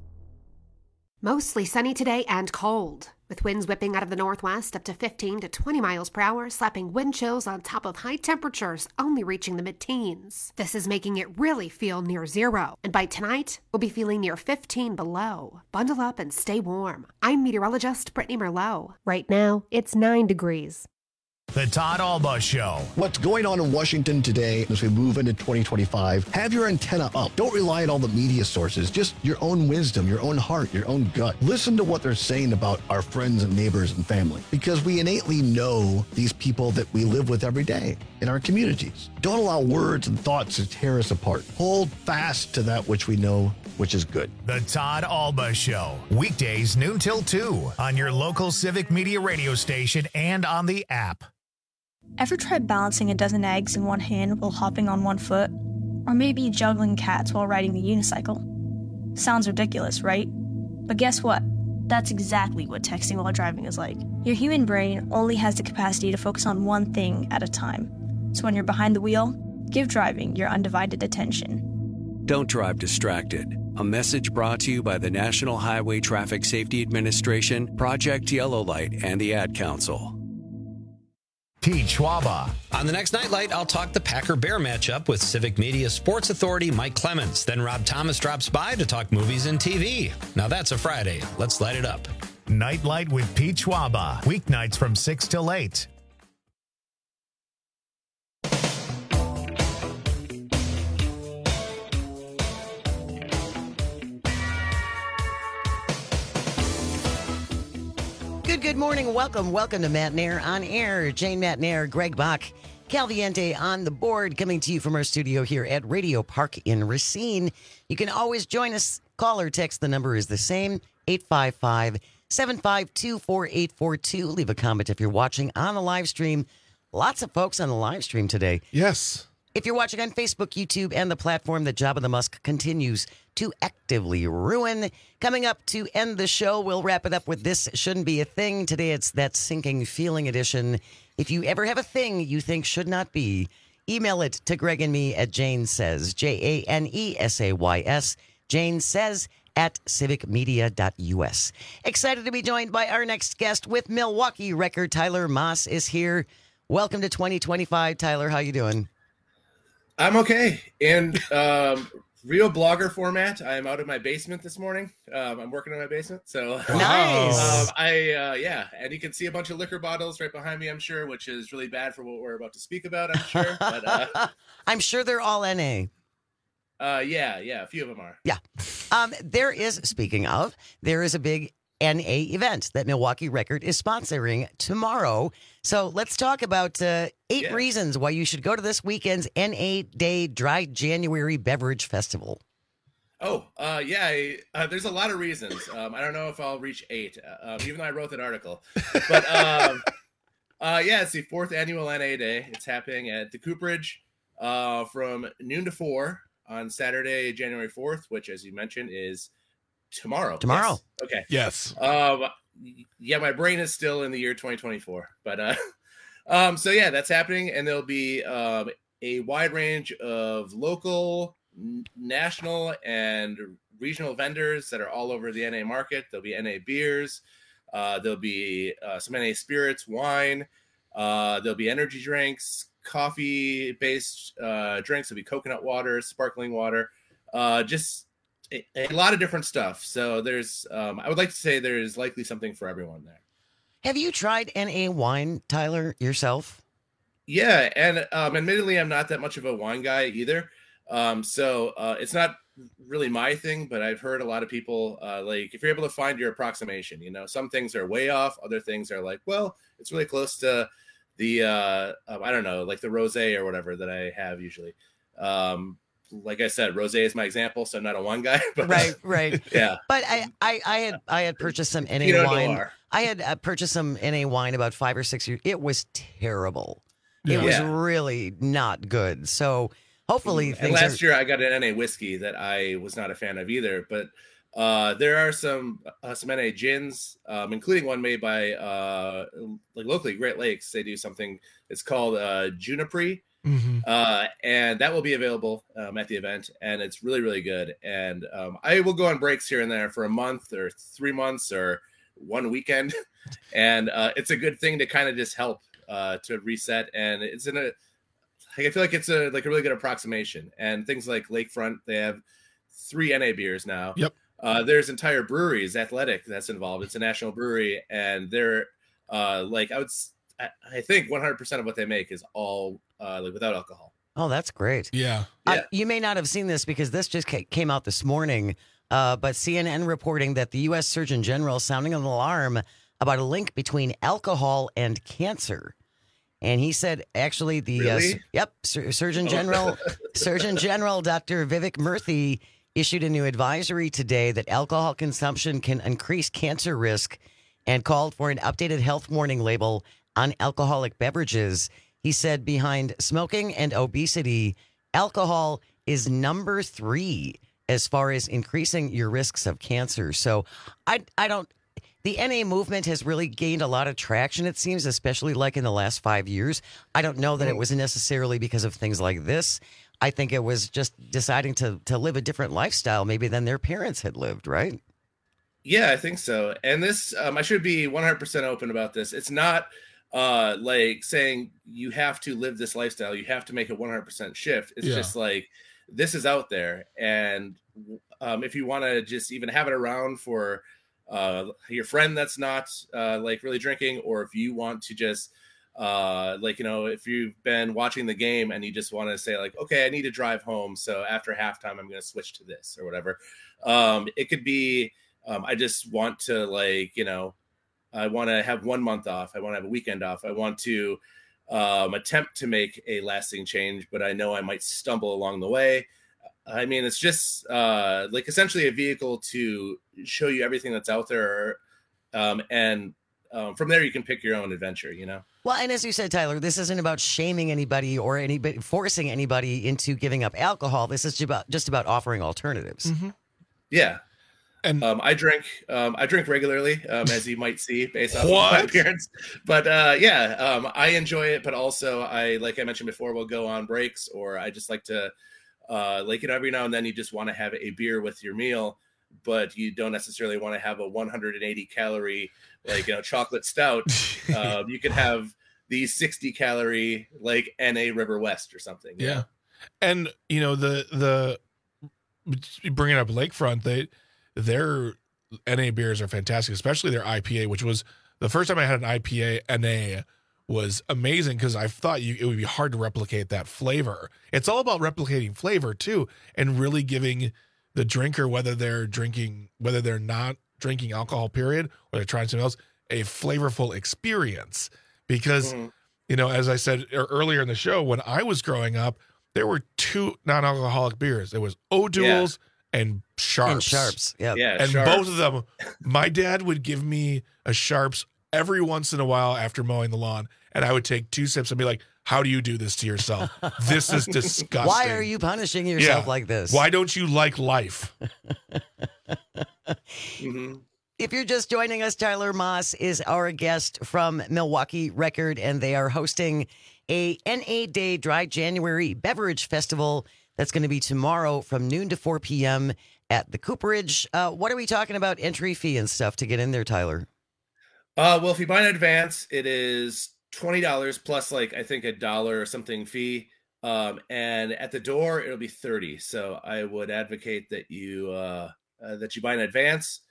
Mostly sunny today and cold, with winds whipping out of the northwest up to fifteen to twenty miles per hour, slapping wind chills on top of high temperatures only reaching the mid-teens. This is making it really feel near zero, and by tonight, we'll be feeling near fifteen below. Bundle up and stay warm. I'm meteorologist Brittany Merlot. Right now, it's nine degrees. The Todd Alba Show. What's going on in Washington today as we move into twenty twenty-five? Have your antenna up. Don't rely on all the media sources. Just your own wisdom, your own heart, your own gut. Listen to what they're saying about our friends and neighbors and family, because we innately know these people that we live with every day in our communities. Don't allow words and thoughts to tear us apart. Hold fast to that which we know, which is good. The Todd Alba Show. Weekdays noon till two on your local Civic Media radio station and on the app. Ever tried balancing a dozen eggs in one hand while hopping on one foot? Or maybe juggling cats while riding the unicycle? Sounds ridiculous, right? But guess what? That's exactly what texting while driving is like. Your human brain only has the capacity to focus on one thing at a time. So when you're behind the wheel, give driving your undivided attention. Don't drive distracted. A message brought to you by the National Highway Traffic Safety Administration, Project Yellow Light, and the Ad Council. Pete Schwaba. On the next Nightlight, I'll talk the Packer-Bear matchup with Civic Media Sports Authority Mike Clemens. Then Rob Thomas drops by to talk movies and T V. Now that's a Friday. Let's light it up. Nightlight with Pete Schwaba. Weeknights from six till eight. Good, good morning. Welcome, welcome to Matt Nair on Air. Jane Matt Nair, Greg Bach, Calviente on the board, coming to you from our studio here at Radio Park in Racine. You can always join us. Call or text. The number is the same, eight five five, seven five two, four eight four two. Leave a comment if you're watching on the live stream. Lots of folks on the live stream today. Yes. If you're watching on Facebook, YouTube, and the platform that Jabba the Musk continues to actively ruin. Coming up to end the show, we'll wrap it up with This Shouldn't Be a Thing. Today it's That Sinking Feeling edition. If you ever have a thing you think should not be, email it to Greg and me at Jane Says, J A N E S A Y S, Jane Says at civic media dot U S. Excited to be joined by our next guest with Milwaukee wrecker Tyler Moss is here. Welcome to twenty twenty-five, Tyler. How you doing? I'm okay. In um, real blogger format, I am out of my basement this morning. Um, I'm working in my basement, so nice. um, I uh, yeah, and you can see a bunch of liquor bottles right behind me. I'm sure, which is really bad for what we're about to speak about. I'm sure, but uh, I'm sure they're all N A. Uh, yeah, yeah, a few of them are. Yeah. Um, there is, speaking of, there is a big N A event that Milwaukee Record is sponsoring tomorrow. So let's talk about uh, eight yeah. reasons why you should go to this weekend's N A Day Dry January Beverage Festival. Oh, uh, yeah, I, uh, there's a lot of reasons. Um, I don't know if I'll reach eight, uh, even though I wrote that article. But um, uh, yeah, it's the fourth annual N A Day. It's happening at the Cooperage uh, from noon to four on Saturday, January fourth, which, as you mentioned, is tomorrow. Tomorrow. Yes. Okay. Yes. Um, yeah, my brain is still in the year twenty twenty-four, but uh, um, so yeah, that's happening, and there'll be um, a wide range of local, n- national, and regional vendors that are all over the N A market. There'll be N A beers, uh, there'll be uh, some N A spirits, wine, uh, there'll be energy drinks, coffee-based uh, drinks. There'll be coconut water, sparkling water, uh, just A, a lot of different stuff. So there's, um, I would like to say there's likely something for everyone there. Have you tried N A wine, Tyler, yourself? Yeah, and um, admittedly, I'm not that much of a wine guy either. Um, so uh, it's not really my thing, but I've heard a lot of people uh, like if you're able to find your approximation, you know, some things are way off, other things are like, well, it's really close to the uh, um, I don't know, like the rosé or whatever that I have usually. Um, Like I said, rosé is my example, so I'm not a wine guy. But, right, right. Yeah. But I, I, I had I had purchased some N A Pinot wine. Noir. I had uh, purchased some N A wine about five or six years. It was terrible. It Yeah. was Yeah. really not good. So hopefully And things last are... year I got an N A whiskey that I was not a fan of either. But uh, there are some uh, some N A gins, um, including one made by uh, like locally Great Lakes. They do something. It's called uh, Juniper. Mm-hmm. Uh, and that will be available um, at the event, and it's really, really good. And um, I will go on breaks here and there for a month or three months or one weekend, and uh, it's a good thing to kind of just help uh, to reset. And it's in a, I feel like it's a like a really good approximation. And things like Lakefront, they have three N A beers now. Yep. Uh, there's entire breweries, Athletic, that's involved. It's a national brewery, and they're uh, like I would. I, I think one hundred percent of what they make is all uh, like without alcohol. Oh, that's great. Yeah. Uh, Yeah. you may not have seen this because this just ca- came out this morning, uh, but C N N reporting that the U S Surgeon General sounding an alarm about a link between alcohol and cancer. And he said, actually, the Really? uh, yep, Sur- Surgeon Oh. General, Surgeon General Doctor Vivek Murthy issued a new advisory today that alcohol consumption can increase cancer risk, and called for an updated health warning label on alcoholic beverages. He said behind smoking and obesity, alcohol is number three as far as increasing your risks of cancer. So I I don't, the N A movement has really gained a lot of traction, it seems, especially like in the last five years. I don't know that it was necessarily because of things like this. I think it was just deciding to to live a different lifestyle maybe than their parents had lived, right? Yeah, I think so. And this, um, I should be one hundred percent open about this. It's not uh, like saying you have to live this lifestyle. You have to make a one hundred percent shift. It's Yeah. just like, this is out there. And um, if you want to just even have it around for uh, your friend that's not uh, like really drinking, or if you want to just uh, like, you know, if you've been watching the game and you just want to say like, okay, I need to drive home. So after halftime, I'm going to switch to this or whatever. Um, it could be, Um, I just want to like, you know, I want to have one month off. I want to have a weekend off. I want to um, attempt to make a lasting change, but I know I might stumble along the way. I mean, it's just uh, like essentially a vehicle to show you everything that's out there. Um, and um, from there, you can pick your own adventure, you know? Well, and as you said, Tyler, this isn't about shaming anybody or anybody forcing anybody into giving up alcohol. This is about just about offering alternatives. Mm-hmm. Yeah. And um, I drink, um, I drink regularly, um, as you might see based off of my appearance. But uh, yeah, um, I enjoy it. But also, I like I mentioned before, we'll go on breaks, or I just like to, uh, like you know, every now and then you just want to have a beer with your meal, but you don't necessarily want to have a one hundred eighty calorie like you know chocolate stout. um, you could have the sixty calorie like N A River West or something. Yeah, know? And you know the the bringing up Lakefront, they. Their N A beers are fantastic, especially their I P A, which was the first time I had an I P A N A was amazing because I thought you, it would be hard to replicate that flavor. It's all about replicating flavor too, and really giving the drinker, whether they're drinking, whether they're not drinking alcohol, period, or they're trying something else, a flavorful experience. Because, mm-hmm. you know, as I said earlier in the show, when I was growing up, there were two non-alcoholic beers. There was O'Doul's. Yeah. And Sharps. And Sharps, yeah. yeah and Sharps. Both of them, my dad would give me a Sharps every once in a while after mowing the lawn, and I would take two sips and be like, how do you do this to yourself? This is disgusting. Why are you punishing yourself yeah. like this? Why don't you like life? mm-hmm. If you're just joining us, Tyler Moss is our guest from Milwaukee Record, and they are hosting a N A Day Dry January Beverage Festival. That's going to be tomorrow from noon to four p.m. at the Cooperage. Uh, what are we talking about entry fee and stuff to get in there, Tyler? Uh, well, if you buy in advance, it is twenty dollars plus like I think a dollar or something fee. Um, and at the door, it'll be thirty dollars. So I would advocate that you uh, uh, that you buy in advance.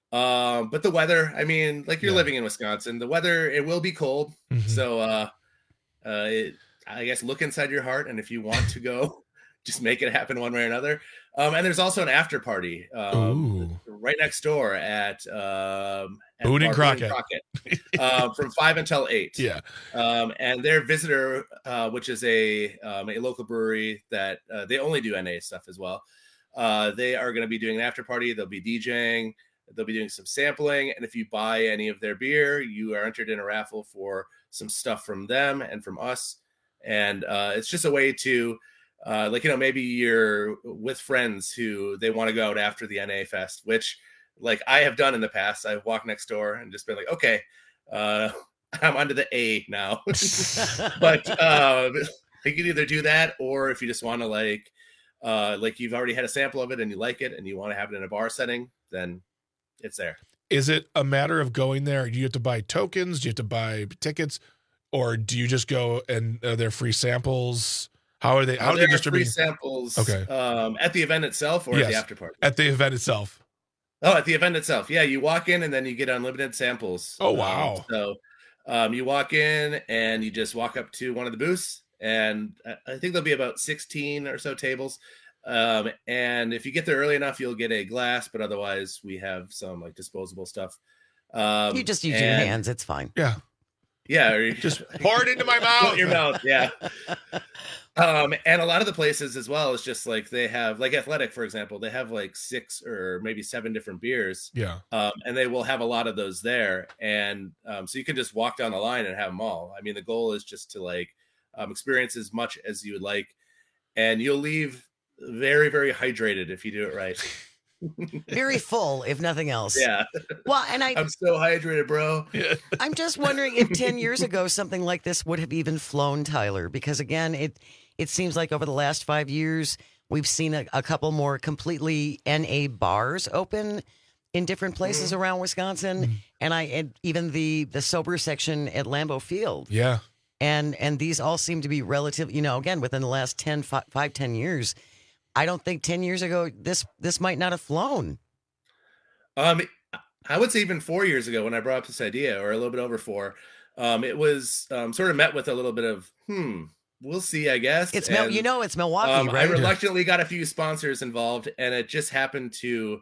Um, but the weather, I mean, like you're yeah. living in Wisconsin, the weather, it will be cold. Mm-hmm. So uh, uh, it, I guess look inside your heart. And if you want to go, just make it happen one way or another. Um, and there's also an after party um, right next door at, um, at Boone and Crockett, Crockett uh, from five until eight. Yeah. Um, and their visitor, uh, which is a um, a local brewery that uh, they only do N A stuff as well. Uh, they are going to be doing an after party. They'll be DJing. They'll be doing some sampling. And if you buy any of their beer, you are entered in a raffle for some stuff from them and from us. And uh, it's just a way to, Uh, like, you know, maybe you're with friends who they want to go out after the N A Fest, which like I have done in the past. I've walked next door and just been like, okay, uh, I'm onto the A now. But uh, you can either do that, or if you just want to like, uh, like you've already had a sample of it and you like it and you want to have it in a bar setting, then it's there. Is it a matter of going there? Do you have to buy tokens? Do you have to buy tickets? Or do you just go and are there free samples? How are they? How uh, are they they distributing free samples? Okay. Um, at the event itself, or yes, at the after party? At the event itself. Oh, at the event itself. Yeah, you walk in and then you get unlimited samples. Oh wow! Um, so um, you walk in and you just walk up to one of the booths, and I think there'll be about sixteen or so tables. Um, and if you get there early enough, you'll get a glass. But otherwise, we have some like disposable stuff. Um, you just use and, your hands; it's fine. Yeah. Yeah, or you just pour it into my mouth. Your mouth, yeah. Um, and a lot of the places as well is just like they have, like Athletic, for example, they have like six or maybe seven different beers. Yeah. Um, and they will have a lot of those there, and um, so you can just walk down the line and have them all. I mean, the goal is just to like um, experience as much as you would like, and you'll leave very, very hydrated if you do it right. Very full, if nothing else. Yeah. Well, and I, I'm so hydrated, bro. Yeah. I'm just wondering if ten years ago something like this would have even flown, Tyler, because again, it it seems like over the last five years we've seen a, a couple more completely N A bars open in different places mm. around Wisconsin, mm. and I and even the the sober section at Lambeau Field. Yeah. And and these all seem to be relative, you know, again within the last ten, five, five ten years. I don't think ten years ago this this might not have flown. Um, I would say even four years ago when I brought up this idea, or a little bit over four, um, it was um, sort of met with a little bit of hmm. We'll see, I guess. It's and, Mil- you know it's Milwaukee, um, right? I reluctantly got a few sponsors involved, and it just happened to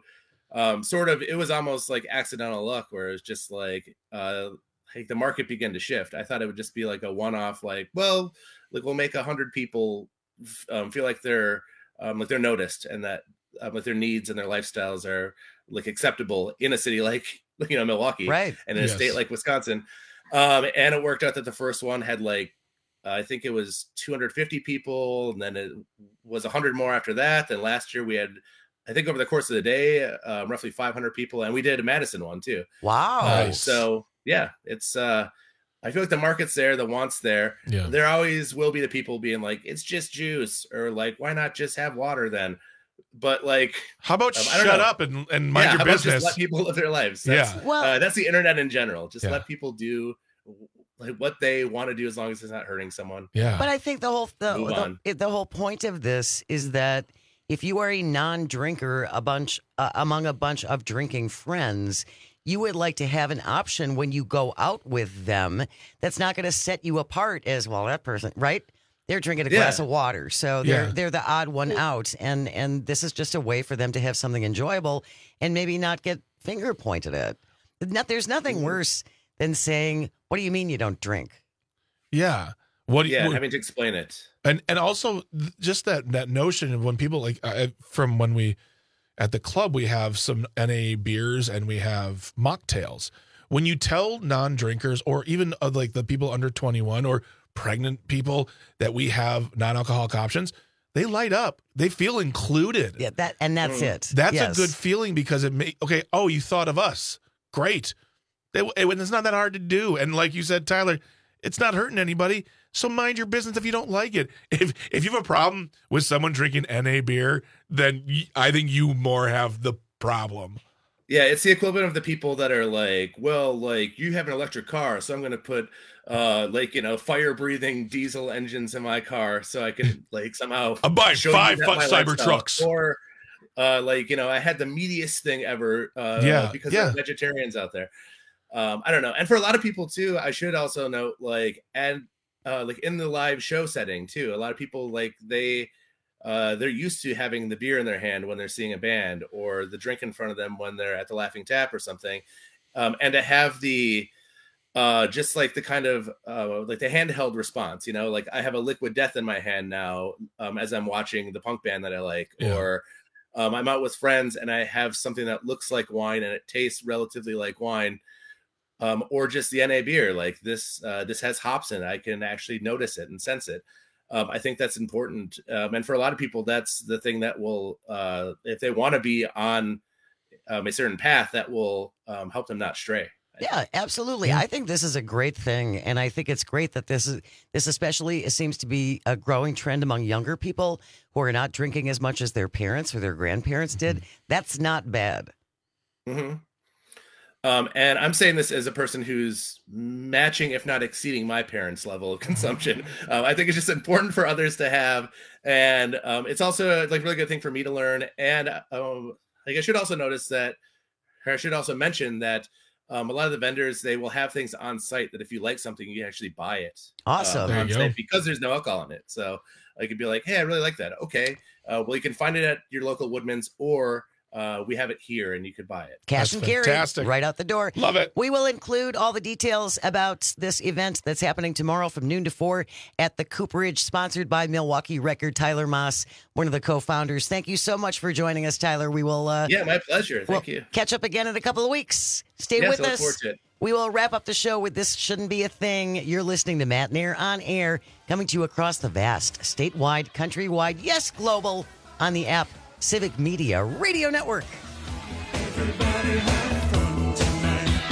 um, sort of, it was almost like accidental luck where it was just like, uh, like the market began to shift. I thought it would just be like a one-off, like, well, like we'll make a hundred people um, feel like they're um, like they're noticed and that um, like their needs and their lifestyles are like acceptable in a city like, you know, Milwaukee, right? And in Yes. a state like Wisconsin. Um, and it worked out that the first one had like, uh, I think it was two hundred fifty people, and then it was one hundred more after that. Then last year we had, I think over the course of the day, uh, roughly five hundred people, and we did a Madison one too. Wow! Uh, Nice. So yeah, it's. Uh, I feel like the market's there, the want's there. Yeah. There always will be the people being like, "It's just juice," or like, "Why not just have water then?" But like, how about um, I don't shut know. up and, and mind Yeah, your how about business? Just let people live their lives. That's, Yeah. Well- uh, that's the internet in general. Just Yeah. let people do like what they want to do as long as it's not hurting someone. Yeah. But I think the whole the, Move on. the, the whole point of this is that if you are a non-drinker, a bunch uh, among a bunch of drinking friends, you would like to have an option when you go out with them that's not going to set you apart as well. That person, right? They're drinking a Yeah. glass of water, so they're Yeah. they're the odd one out, and and this is just a way for them to have something enjoyable and maybe not get finger pointed at. Not, there's nothing worse than saying, "What do you mean you don't drink?" Yeah. What? do you- Yeah, what- having to explain it. and and also th- just that that notion of when people like uh, from when we at the club we have some N A beers and we have mocktails. When you tell non-drinkers or even uh, like the people under twenty-one or pregnant people that we have non-alcoholic options, they light up. They feel included. Yeah, that and that's it. That's Yes. a good feeling because it may okay. Oh, you thought of us. Great. It, it, it's not that hard to do. And like you said, Tyler, it's not hurting anybody. So mind your business if you don't like it. If if you have a problem with someone drinking N A beer, then y- I think you more have the problem. Yeah, it's the equivalent of the people that are like, well, like you have an electric car, so I'm going to put uh like, you know, fire breathing diesel engines in my car so I can like somehow I'm buying show you five that fu- my cyber lifestyle- trucks. Or uh like, you know, I had the meatiest thing ever uh Yeah, because yeah. there are vegetarians out there. Um I don't know. And for a lot of people too, I should also note like and uh like in the live show setting too, a lot of people like they uh they're used to having the beer in their hand when they're seeing a band or the drink in front of them when they're at the Laughing Tap or something. Um and to have the uh just like the kind of uh like the handheld response, you know, like I have a Liquid Death in my hand now um as I'm watching the punk band that I like, Yeah. or um I'm out with friends and I have something that looks like wine and it tastes relatively like wine. Um, or just the N A beer, like this, uh, this has hops in it. I can actually notice it and sense it. Um, I think that's important. Um, and for a lot of people, that's the thing that will, uh, if they want to be on um, a certain path, that will um, help them not stray. Yeah, absolutely. I think this is a great thing, and I think it's great that this is this especially seems to be a growing trend among younger people who are not drinking as much as their parents or their grandparents did. That's not bad. Mm-hmm. Um, and I'm saying this as a person who's matching, if not exceeding, my parents' level of consumption. Um, I think it's just important for others to have, and um, it's also a like really good thing for me to learn. And um, like I should also notice that, or I should also mention that um, a lot of the vendors, they will have things on site that if you like something, you can actually buy it. Awesome. uh, There on you site go. because there's no alcohol in it. So I could be like, hey, I really like that. Okay, uh, well you can find it at your local Woodman's or. Uh, we have it here and you could buy it. Cash and carry right out the door. Love it. We will include all the details about this event that's happening tomorrow from noon to four at the Cooperage, sponsored by Milwaukee Record. Tyler Moss, one of the co-founders. Thank you so much for joining us, Tyler. We will uh, Yeah, my pleasure. Thank we'll you. catch up again in a couple of weeks. Stay Yes, with I look us. forward to it. We will wrap up the show with This Shouldn't Be a Thing. You're listening to Matt Nair on air, coming to you across the vast, statewide, countrywide, yes, global, on the app Civic Media Radio Network. Everybody have fun tonight.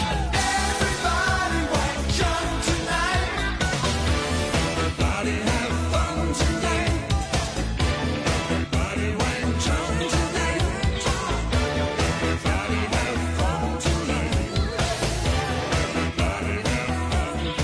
Everybody want John tonight. Everybody have fun tonight. Everybody want John tonight. Everybody have fun tonight. Everybody have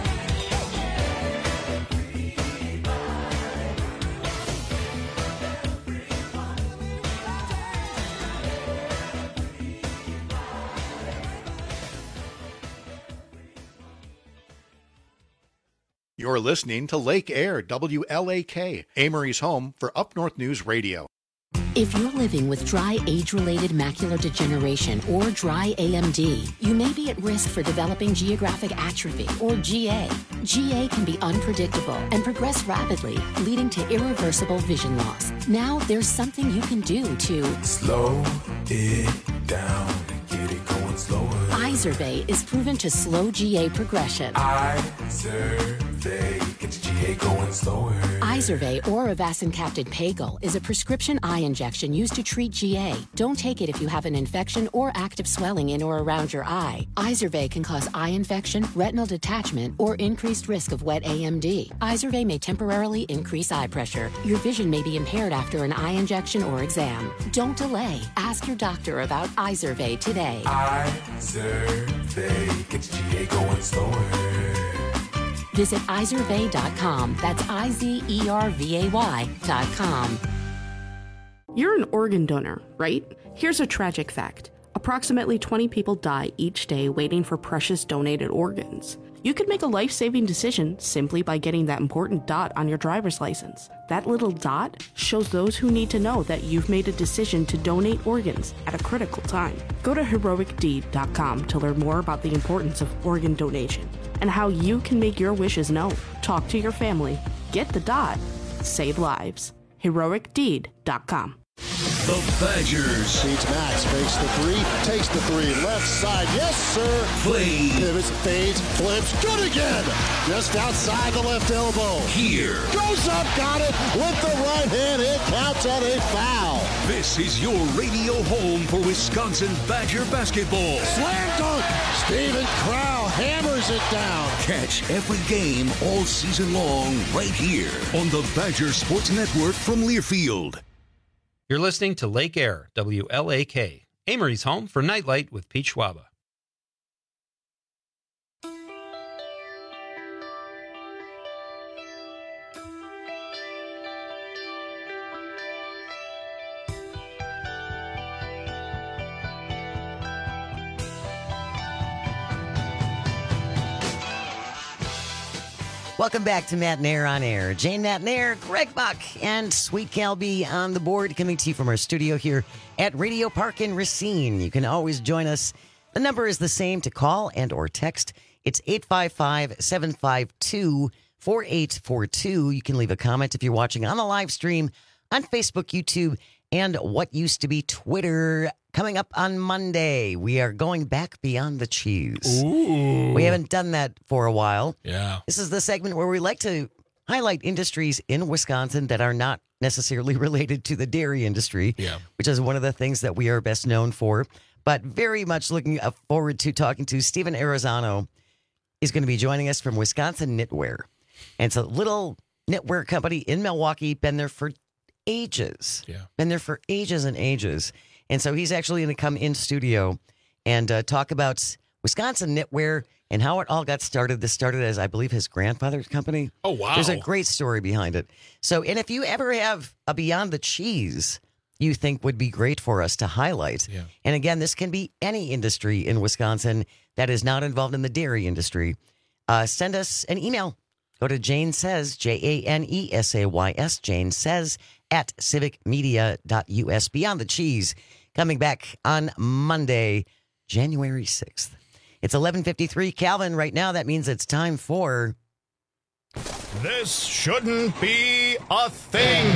You're listening to Lake Air, W L A K, Amory's home for Up North News Radio. If you're living with dry age-related macular degeneration or dry A M D, you may be at risk for developing geographic atrophy or G A. G A can be unpredictable and progress rapidly, leading to irreversible vision loss. Now there's something you can do to slow it down, get it going slower. Izervay is proven to slow G A progression. Izervay, get your G A going slower. Izervay or avacincaptad pagel is a prescription eye injection used to treat G A. Don't take it if you have an infection or active swelling in or around your eye. Izervay can cause eye infection, retinal detachment, or increased risk of wet A M D. Izervay may temporarily increase eye pressure. Your vision may be impaired after an eye injection or exam. Don't delay. Ask your doctor about Izervay today. Izervay, get your G A going slower. Visit izervay dot com. That's I Z E R V A Y dot com. You're an organ donor, right? Here's a tragic fact. Approximately twenty people die each day waiting for precious donated organs. You could make a life-saving decision simply by getting that important dot on your driver's license. That little dot shows those who need to know that you've made a decision to donate organs at a critical time. Go to heroic deed dot com to learn more about the importance of organ donation and how you can make your wishes known. Talk to your family. Get the dot. Save lives. heroic deed dot com. The Badgers. Feeds Max, fakes the three, takes the three, left side, yes sir. Play. Pivots, fades, flips, good again. Just outside the left elbow. Here. Goes up, got it, with the right hand, it counts on a foul. This is your radio home for Wisconsin Badger basketball. Slam dunk, Steven Crow hammers it down. Catch every game all season long right here on the Badger Sports Network from Learfield. You're listening to Lake Air, W L A K, Amory's home for Nightlight with Pete Schwaba. Welcome back to Matt Nair on Air. Jane Matt Nair, Greg Buck, and Sweet Calby on the board, coming to you from our studio here at Radio Park in Racine. You can always join us. The number is the same to call and or text. It's eight five five, seven five two, four eight four two. You can leave a comment if you're watching on the live stream on Facebook, YouTube, and what used to be Twitter. Coming up on Monday, we are going back beyond the cheese. Ooh. We haven't done that for a while. Yeah. This is the segment where we like to highlight industries in Wisconsin that are not necessarily related to the dairy industry, Yeah. which is one of the things that we are best known for. But very much looking forward to talking to Stephen Arizano. Is going to be joining us from Wisconsin Knitwear. And it's a little knitwear company in Milwaukee, been there for ages. Yeah. Been there for ages and ages. And so he's actually going to come in studio and uh, talk about Wisconsin Knitwear and how it all got started. This started as, I believe, his grandfather's company. Oh, wow. There's a great story behind it. So, and if you ever have a Beyond the Cheese you think would be great for us to highlight. Yeah. And again, this can be any industry in Wisconsin that is not involved in the dairy industry. Uh, send us an email. Go to Jane Says, J A N E S A Y S, Jane Says, at civic media dot U S. Beyond the Cheese, coming back on Monday, January sixth. It's eleven fifty-three. Calvin, right now, that means it's time for... This shouldn't be a thing.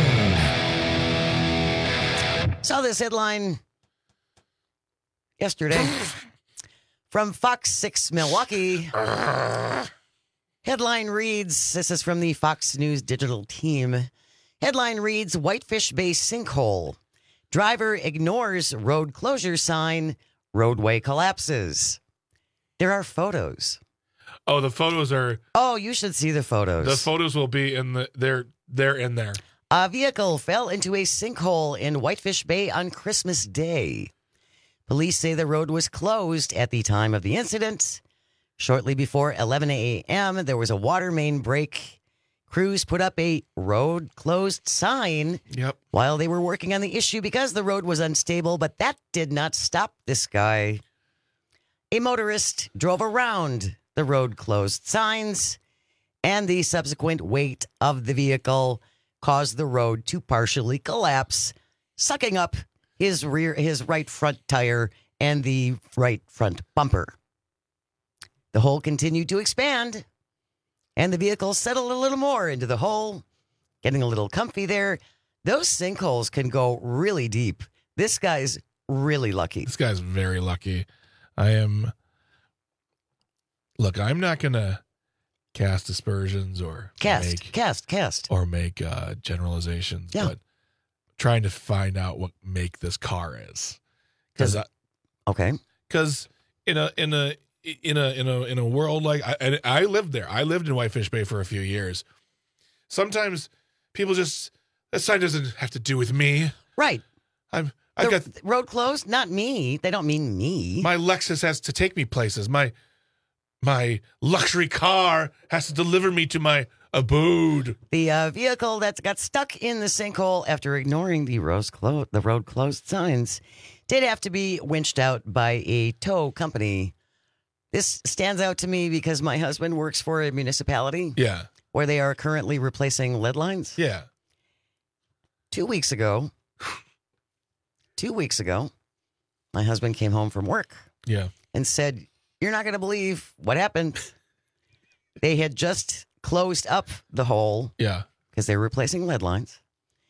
Saw this headline yesterday from Fox six Milwaukee. Headline reads, this is from the Fox News digital team. Headline reads, Whitefish Bay sinkhole. Driver ignores road closure sign. Roadway collapses. There are photos. Oh, the photos are. Oh, you should see the photos. The photos will be in the. They're they're in there. A vehicle fell into a sinkhole in Whitefish Bay on Christmas Day. Police say the road was closed at the time of the incident. Shortly before eleven a.m., there was a water main break. Crews put up a road closed sign Yep. while they were working on the issue because the road was unstable, but that did not stop this guy. A motorist drove around the road closed signs, and the subsequent weight of the vehicle caused the road to partially collapse, sucking up his rear, his right front tire and the right front bumper. The hole continued to expand, and the vehicle settled a little more into the hole, getting a little comfy there. Those sinkholes can go really deep. This guy's really lucky. This guy's very lucky. I am. Look, I'm not gonna cast aspersions or cast, make, cast, cast, or make uh, generalizations. Yeah. But trying to find out what make this car is, because okay, because in a in a in a in a in a world like I and I lived there. I lived in Whitefish Bay for a few years. Sometimes people just that sign doesn't have to do with me, right? I'm. I got road closed. Not me. They don't mean me. My Lexus has to take me places. My my luxury car has to deliver me to my abode. The uh, vehicle that got stuck in the sinkhole after ignoring the road clo- the road closed signs did have to be winched out by a tow company. This stands out to me because my husband works for a municipality. Yeah, where they are currently replacing lead lines. Yeah. Two weeks ago. Two weeks ago, my husband came home from work. Yeah. And said, "You're not going to believe what happened." They had just closed up the hole. Yeah. Because they were replacing lead lines.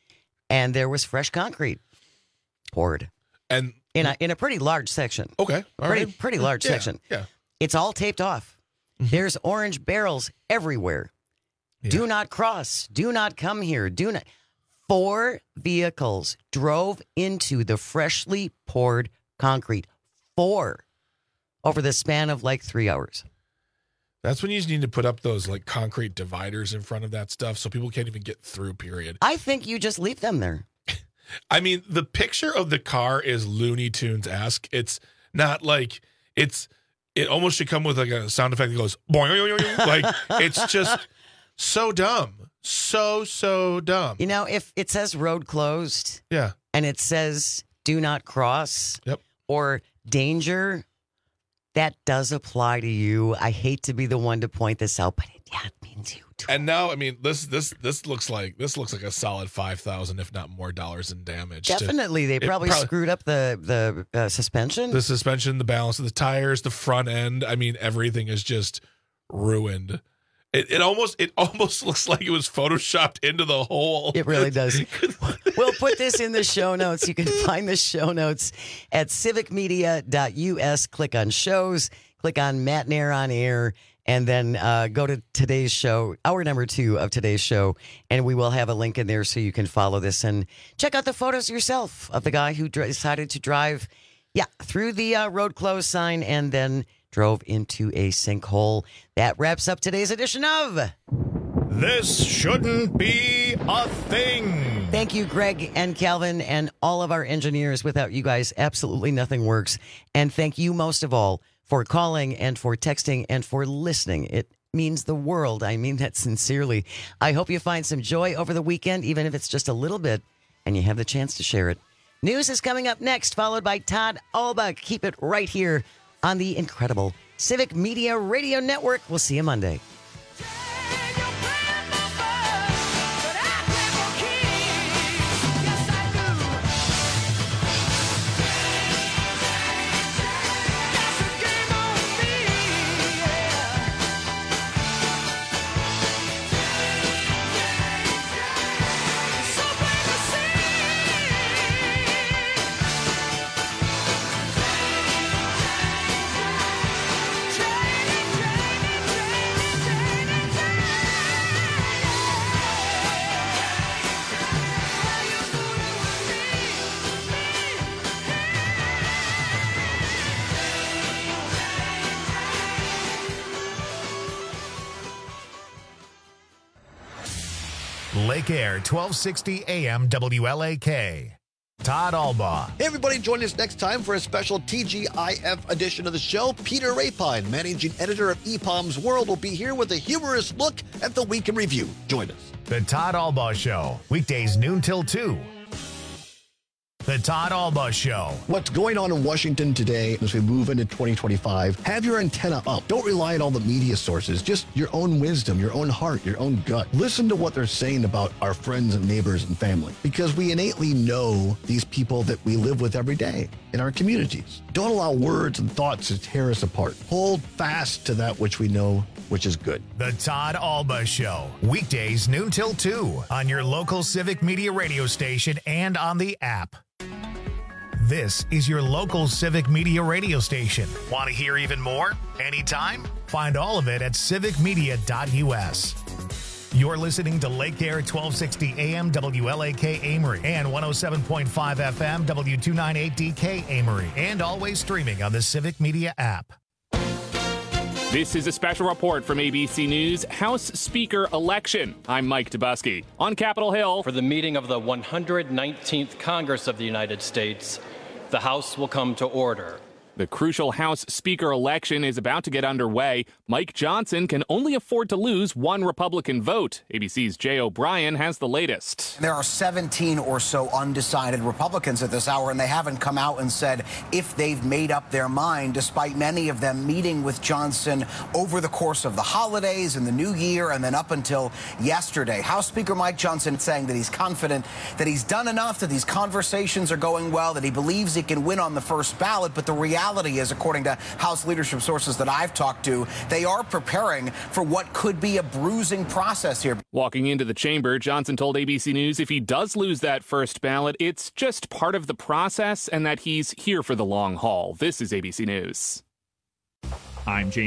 And there was fresh concrete poured. And in a in a pretty large section. Okay. All pretty right. pretty large Yeah, section. yeah. It's all taped off. Mm-hmm. There's orange barrels everywhere. Yeah. Do not cross. Do not come here. Do not. Four vehicles drove into the freshly poured concrete. Four. Over the span of like three hours. That's when you just need to put up those like concrete dividers in front of that stuff so people can't even get through, period. I think you just leave them there. I mean, the picture of the car is Looney Tunes-esque. It's not like it's, it almost should come with like a sound effect that goes, boing, like it's just so dumb. So, so dumb. You know, if it says road closed. Yeah. And it says do not cross. Yep. Or danger. That does apply to you. I hate to be the one to point this out, but it, yeah, it means you too. And now, I mean, this this this looks like this looks like a solid five thousand, if not more, dollars in damage. Definitely, to, they probably, probably screwed up the the uh, suspension. The suspension, the balance of the tires, the front end. I mean, everything is just ruined. It it almost it almost looks like it was photoshopped into the hole. It really does. We'll put this in the show notes. You can find the show notes at civic media dot u s. Click on shows, click on Matt Nair on air, and then uh, go to today's show, hour number two of today's show, and we will have a link in there so you can follow this and check out the photos yourself of the guy who dr- decided to drive, yeah, through the uh, road closed sign and then drove into a sinkhole. That wraps up today's edition of This Shouldn't Be a Thing. Thank you, Greg and Calvin, and all of our engineers. Without you guys, absolutely nothing works. And thank you most of all for calling and for texting and for listening. It means the world. I mean that sincerely. I hope you find some joy over the weekend, even if it's just a little bit, and you have the chance to share it. News is coming up next, followed by Todd Alba. Keep it right here on the incredible Civic Media Radio Network. We'll see you Monday. Lake Air, twelve sixty A M W L A K. Todd Albaugh. Hey, everybody, join us next time for a special T G I F edition of the show. Peter Rapine, managing editor of E P O M's World, will be here with a humorous look at the week in review. Join us. The Todd Albaugh Show, weekdays noon till two. The Todd Alba Show. What's going on in Washington today as we move into twenty twenty-five? Have your antenna up. Don't rely on all the media sources. Just your own wisdom, your own heart, your own gut. Listen to what they're saying about our friends and neighbors and family, because we innately know these people that we live with every day in our communities. Don't allow words and thoughts to tear us apart. Hold fast to that which we know, which is good. The Todd Alba Show. Weekdays noon till two on your local Civic Media radio station and on the app. This is your local Civic Media radio station. Want to hear even more? Anytime? Find all of it at civic media dot u s. You're listening to Lake Air twelve sixty A M W L A K Amory and one oh seven point five F M W two ninety-eight D K Amory, and always streaming on the Civic Media app. This is a special report from A B C News House Speaker election. I'm Mike Dubusky. On Capitol Hill, for the meeting of the one hundred nineteenth Congress of the United States, the House will come to order. The crucial House Speaker election is about to get underway. Mike Johnson can only afford to lose one Republican vote. A B C's Jay O'Brien has the latest. There are seventeen or so undecided Republicans at this hour, and they haven't come out and said if they've made up their mind, despite many of them meeting with Johnson over the course of the holidays and the new year and then up until yesterday. House Speaker Mike Johnson saying that he's confident that he's done enough, that these conversations are going well, that he believes he can win on the first ballot, but the reality is, according to House leadership sources that I've talked to, they are preparing for what could be a bruising process here. Walking into the chamber, Johnson told A B C News if he does lose that first ballot, it's just part of the process and that he's here for the long haul. This is A B C News. I'm James.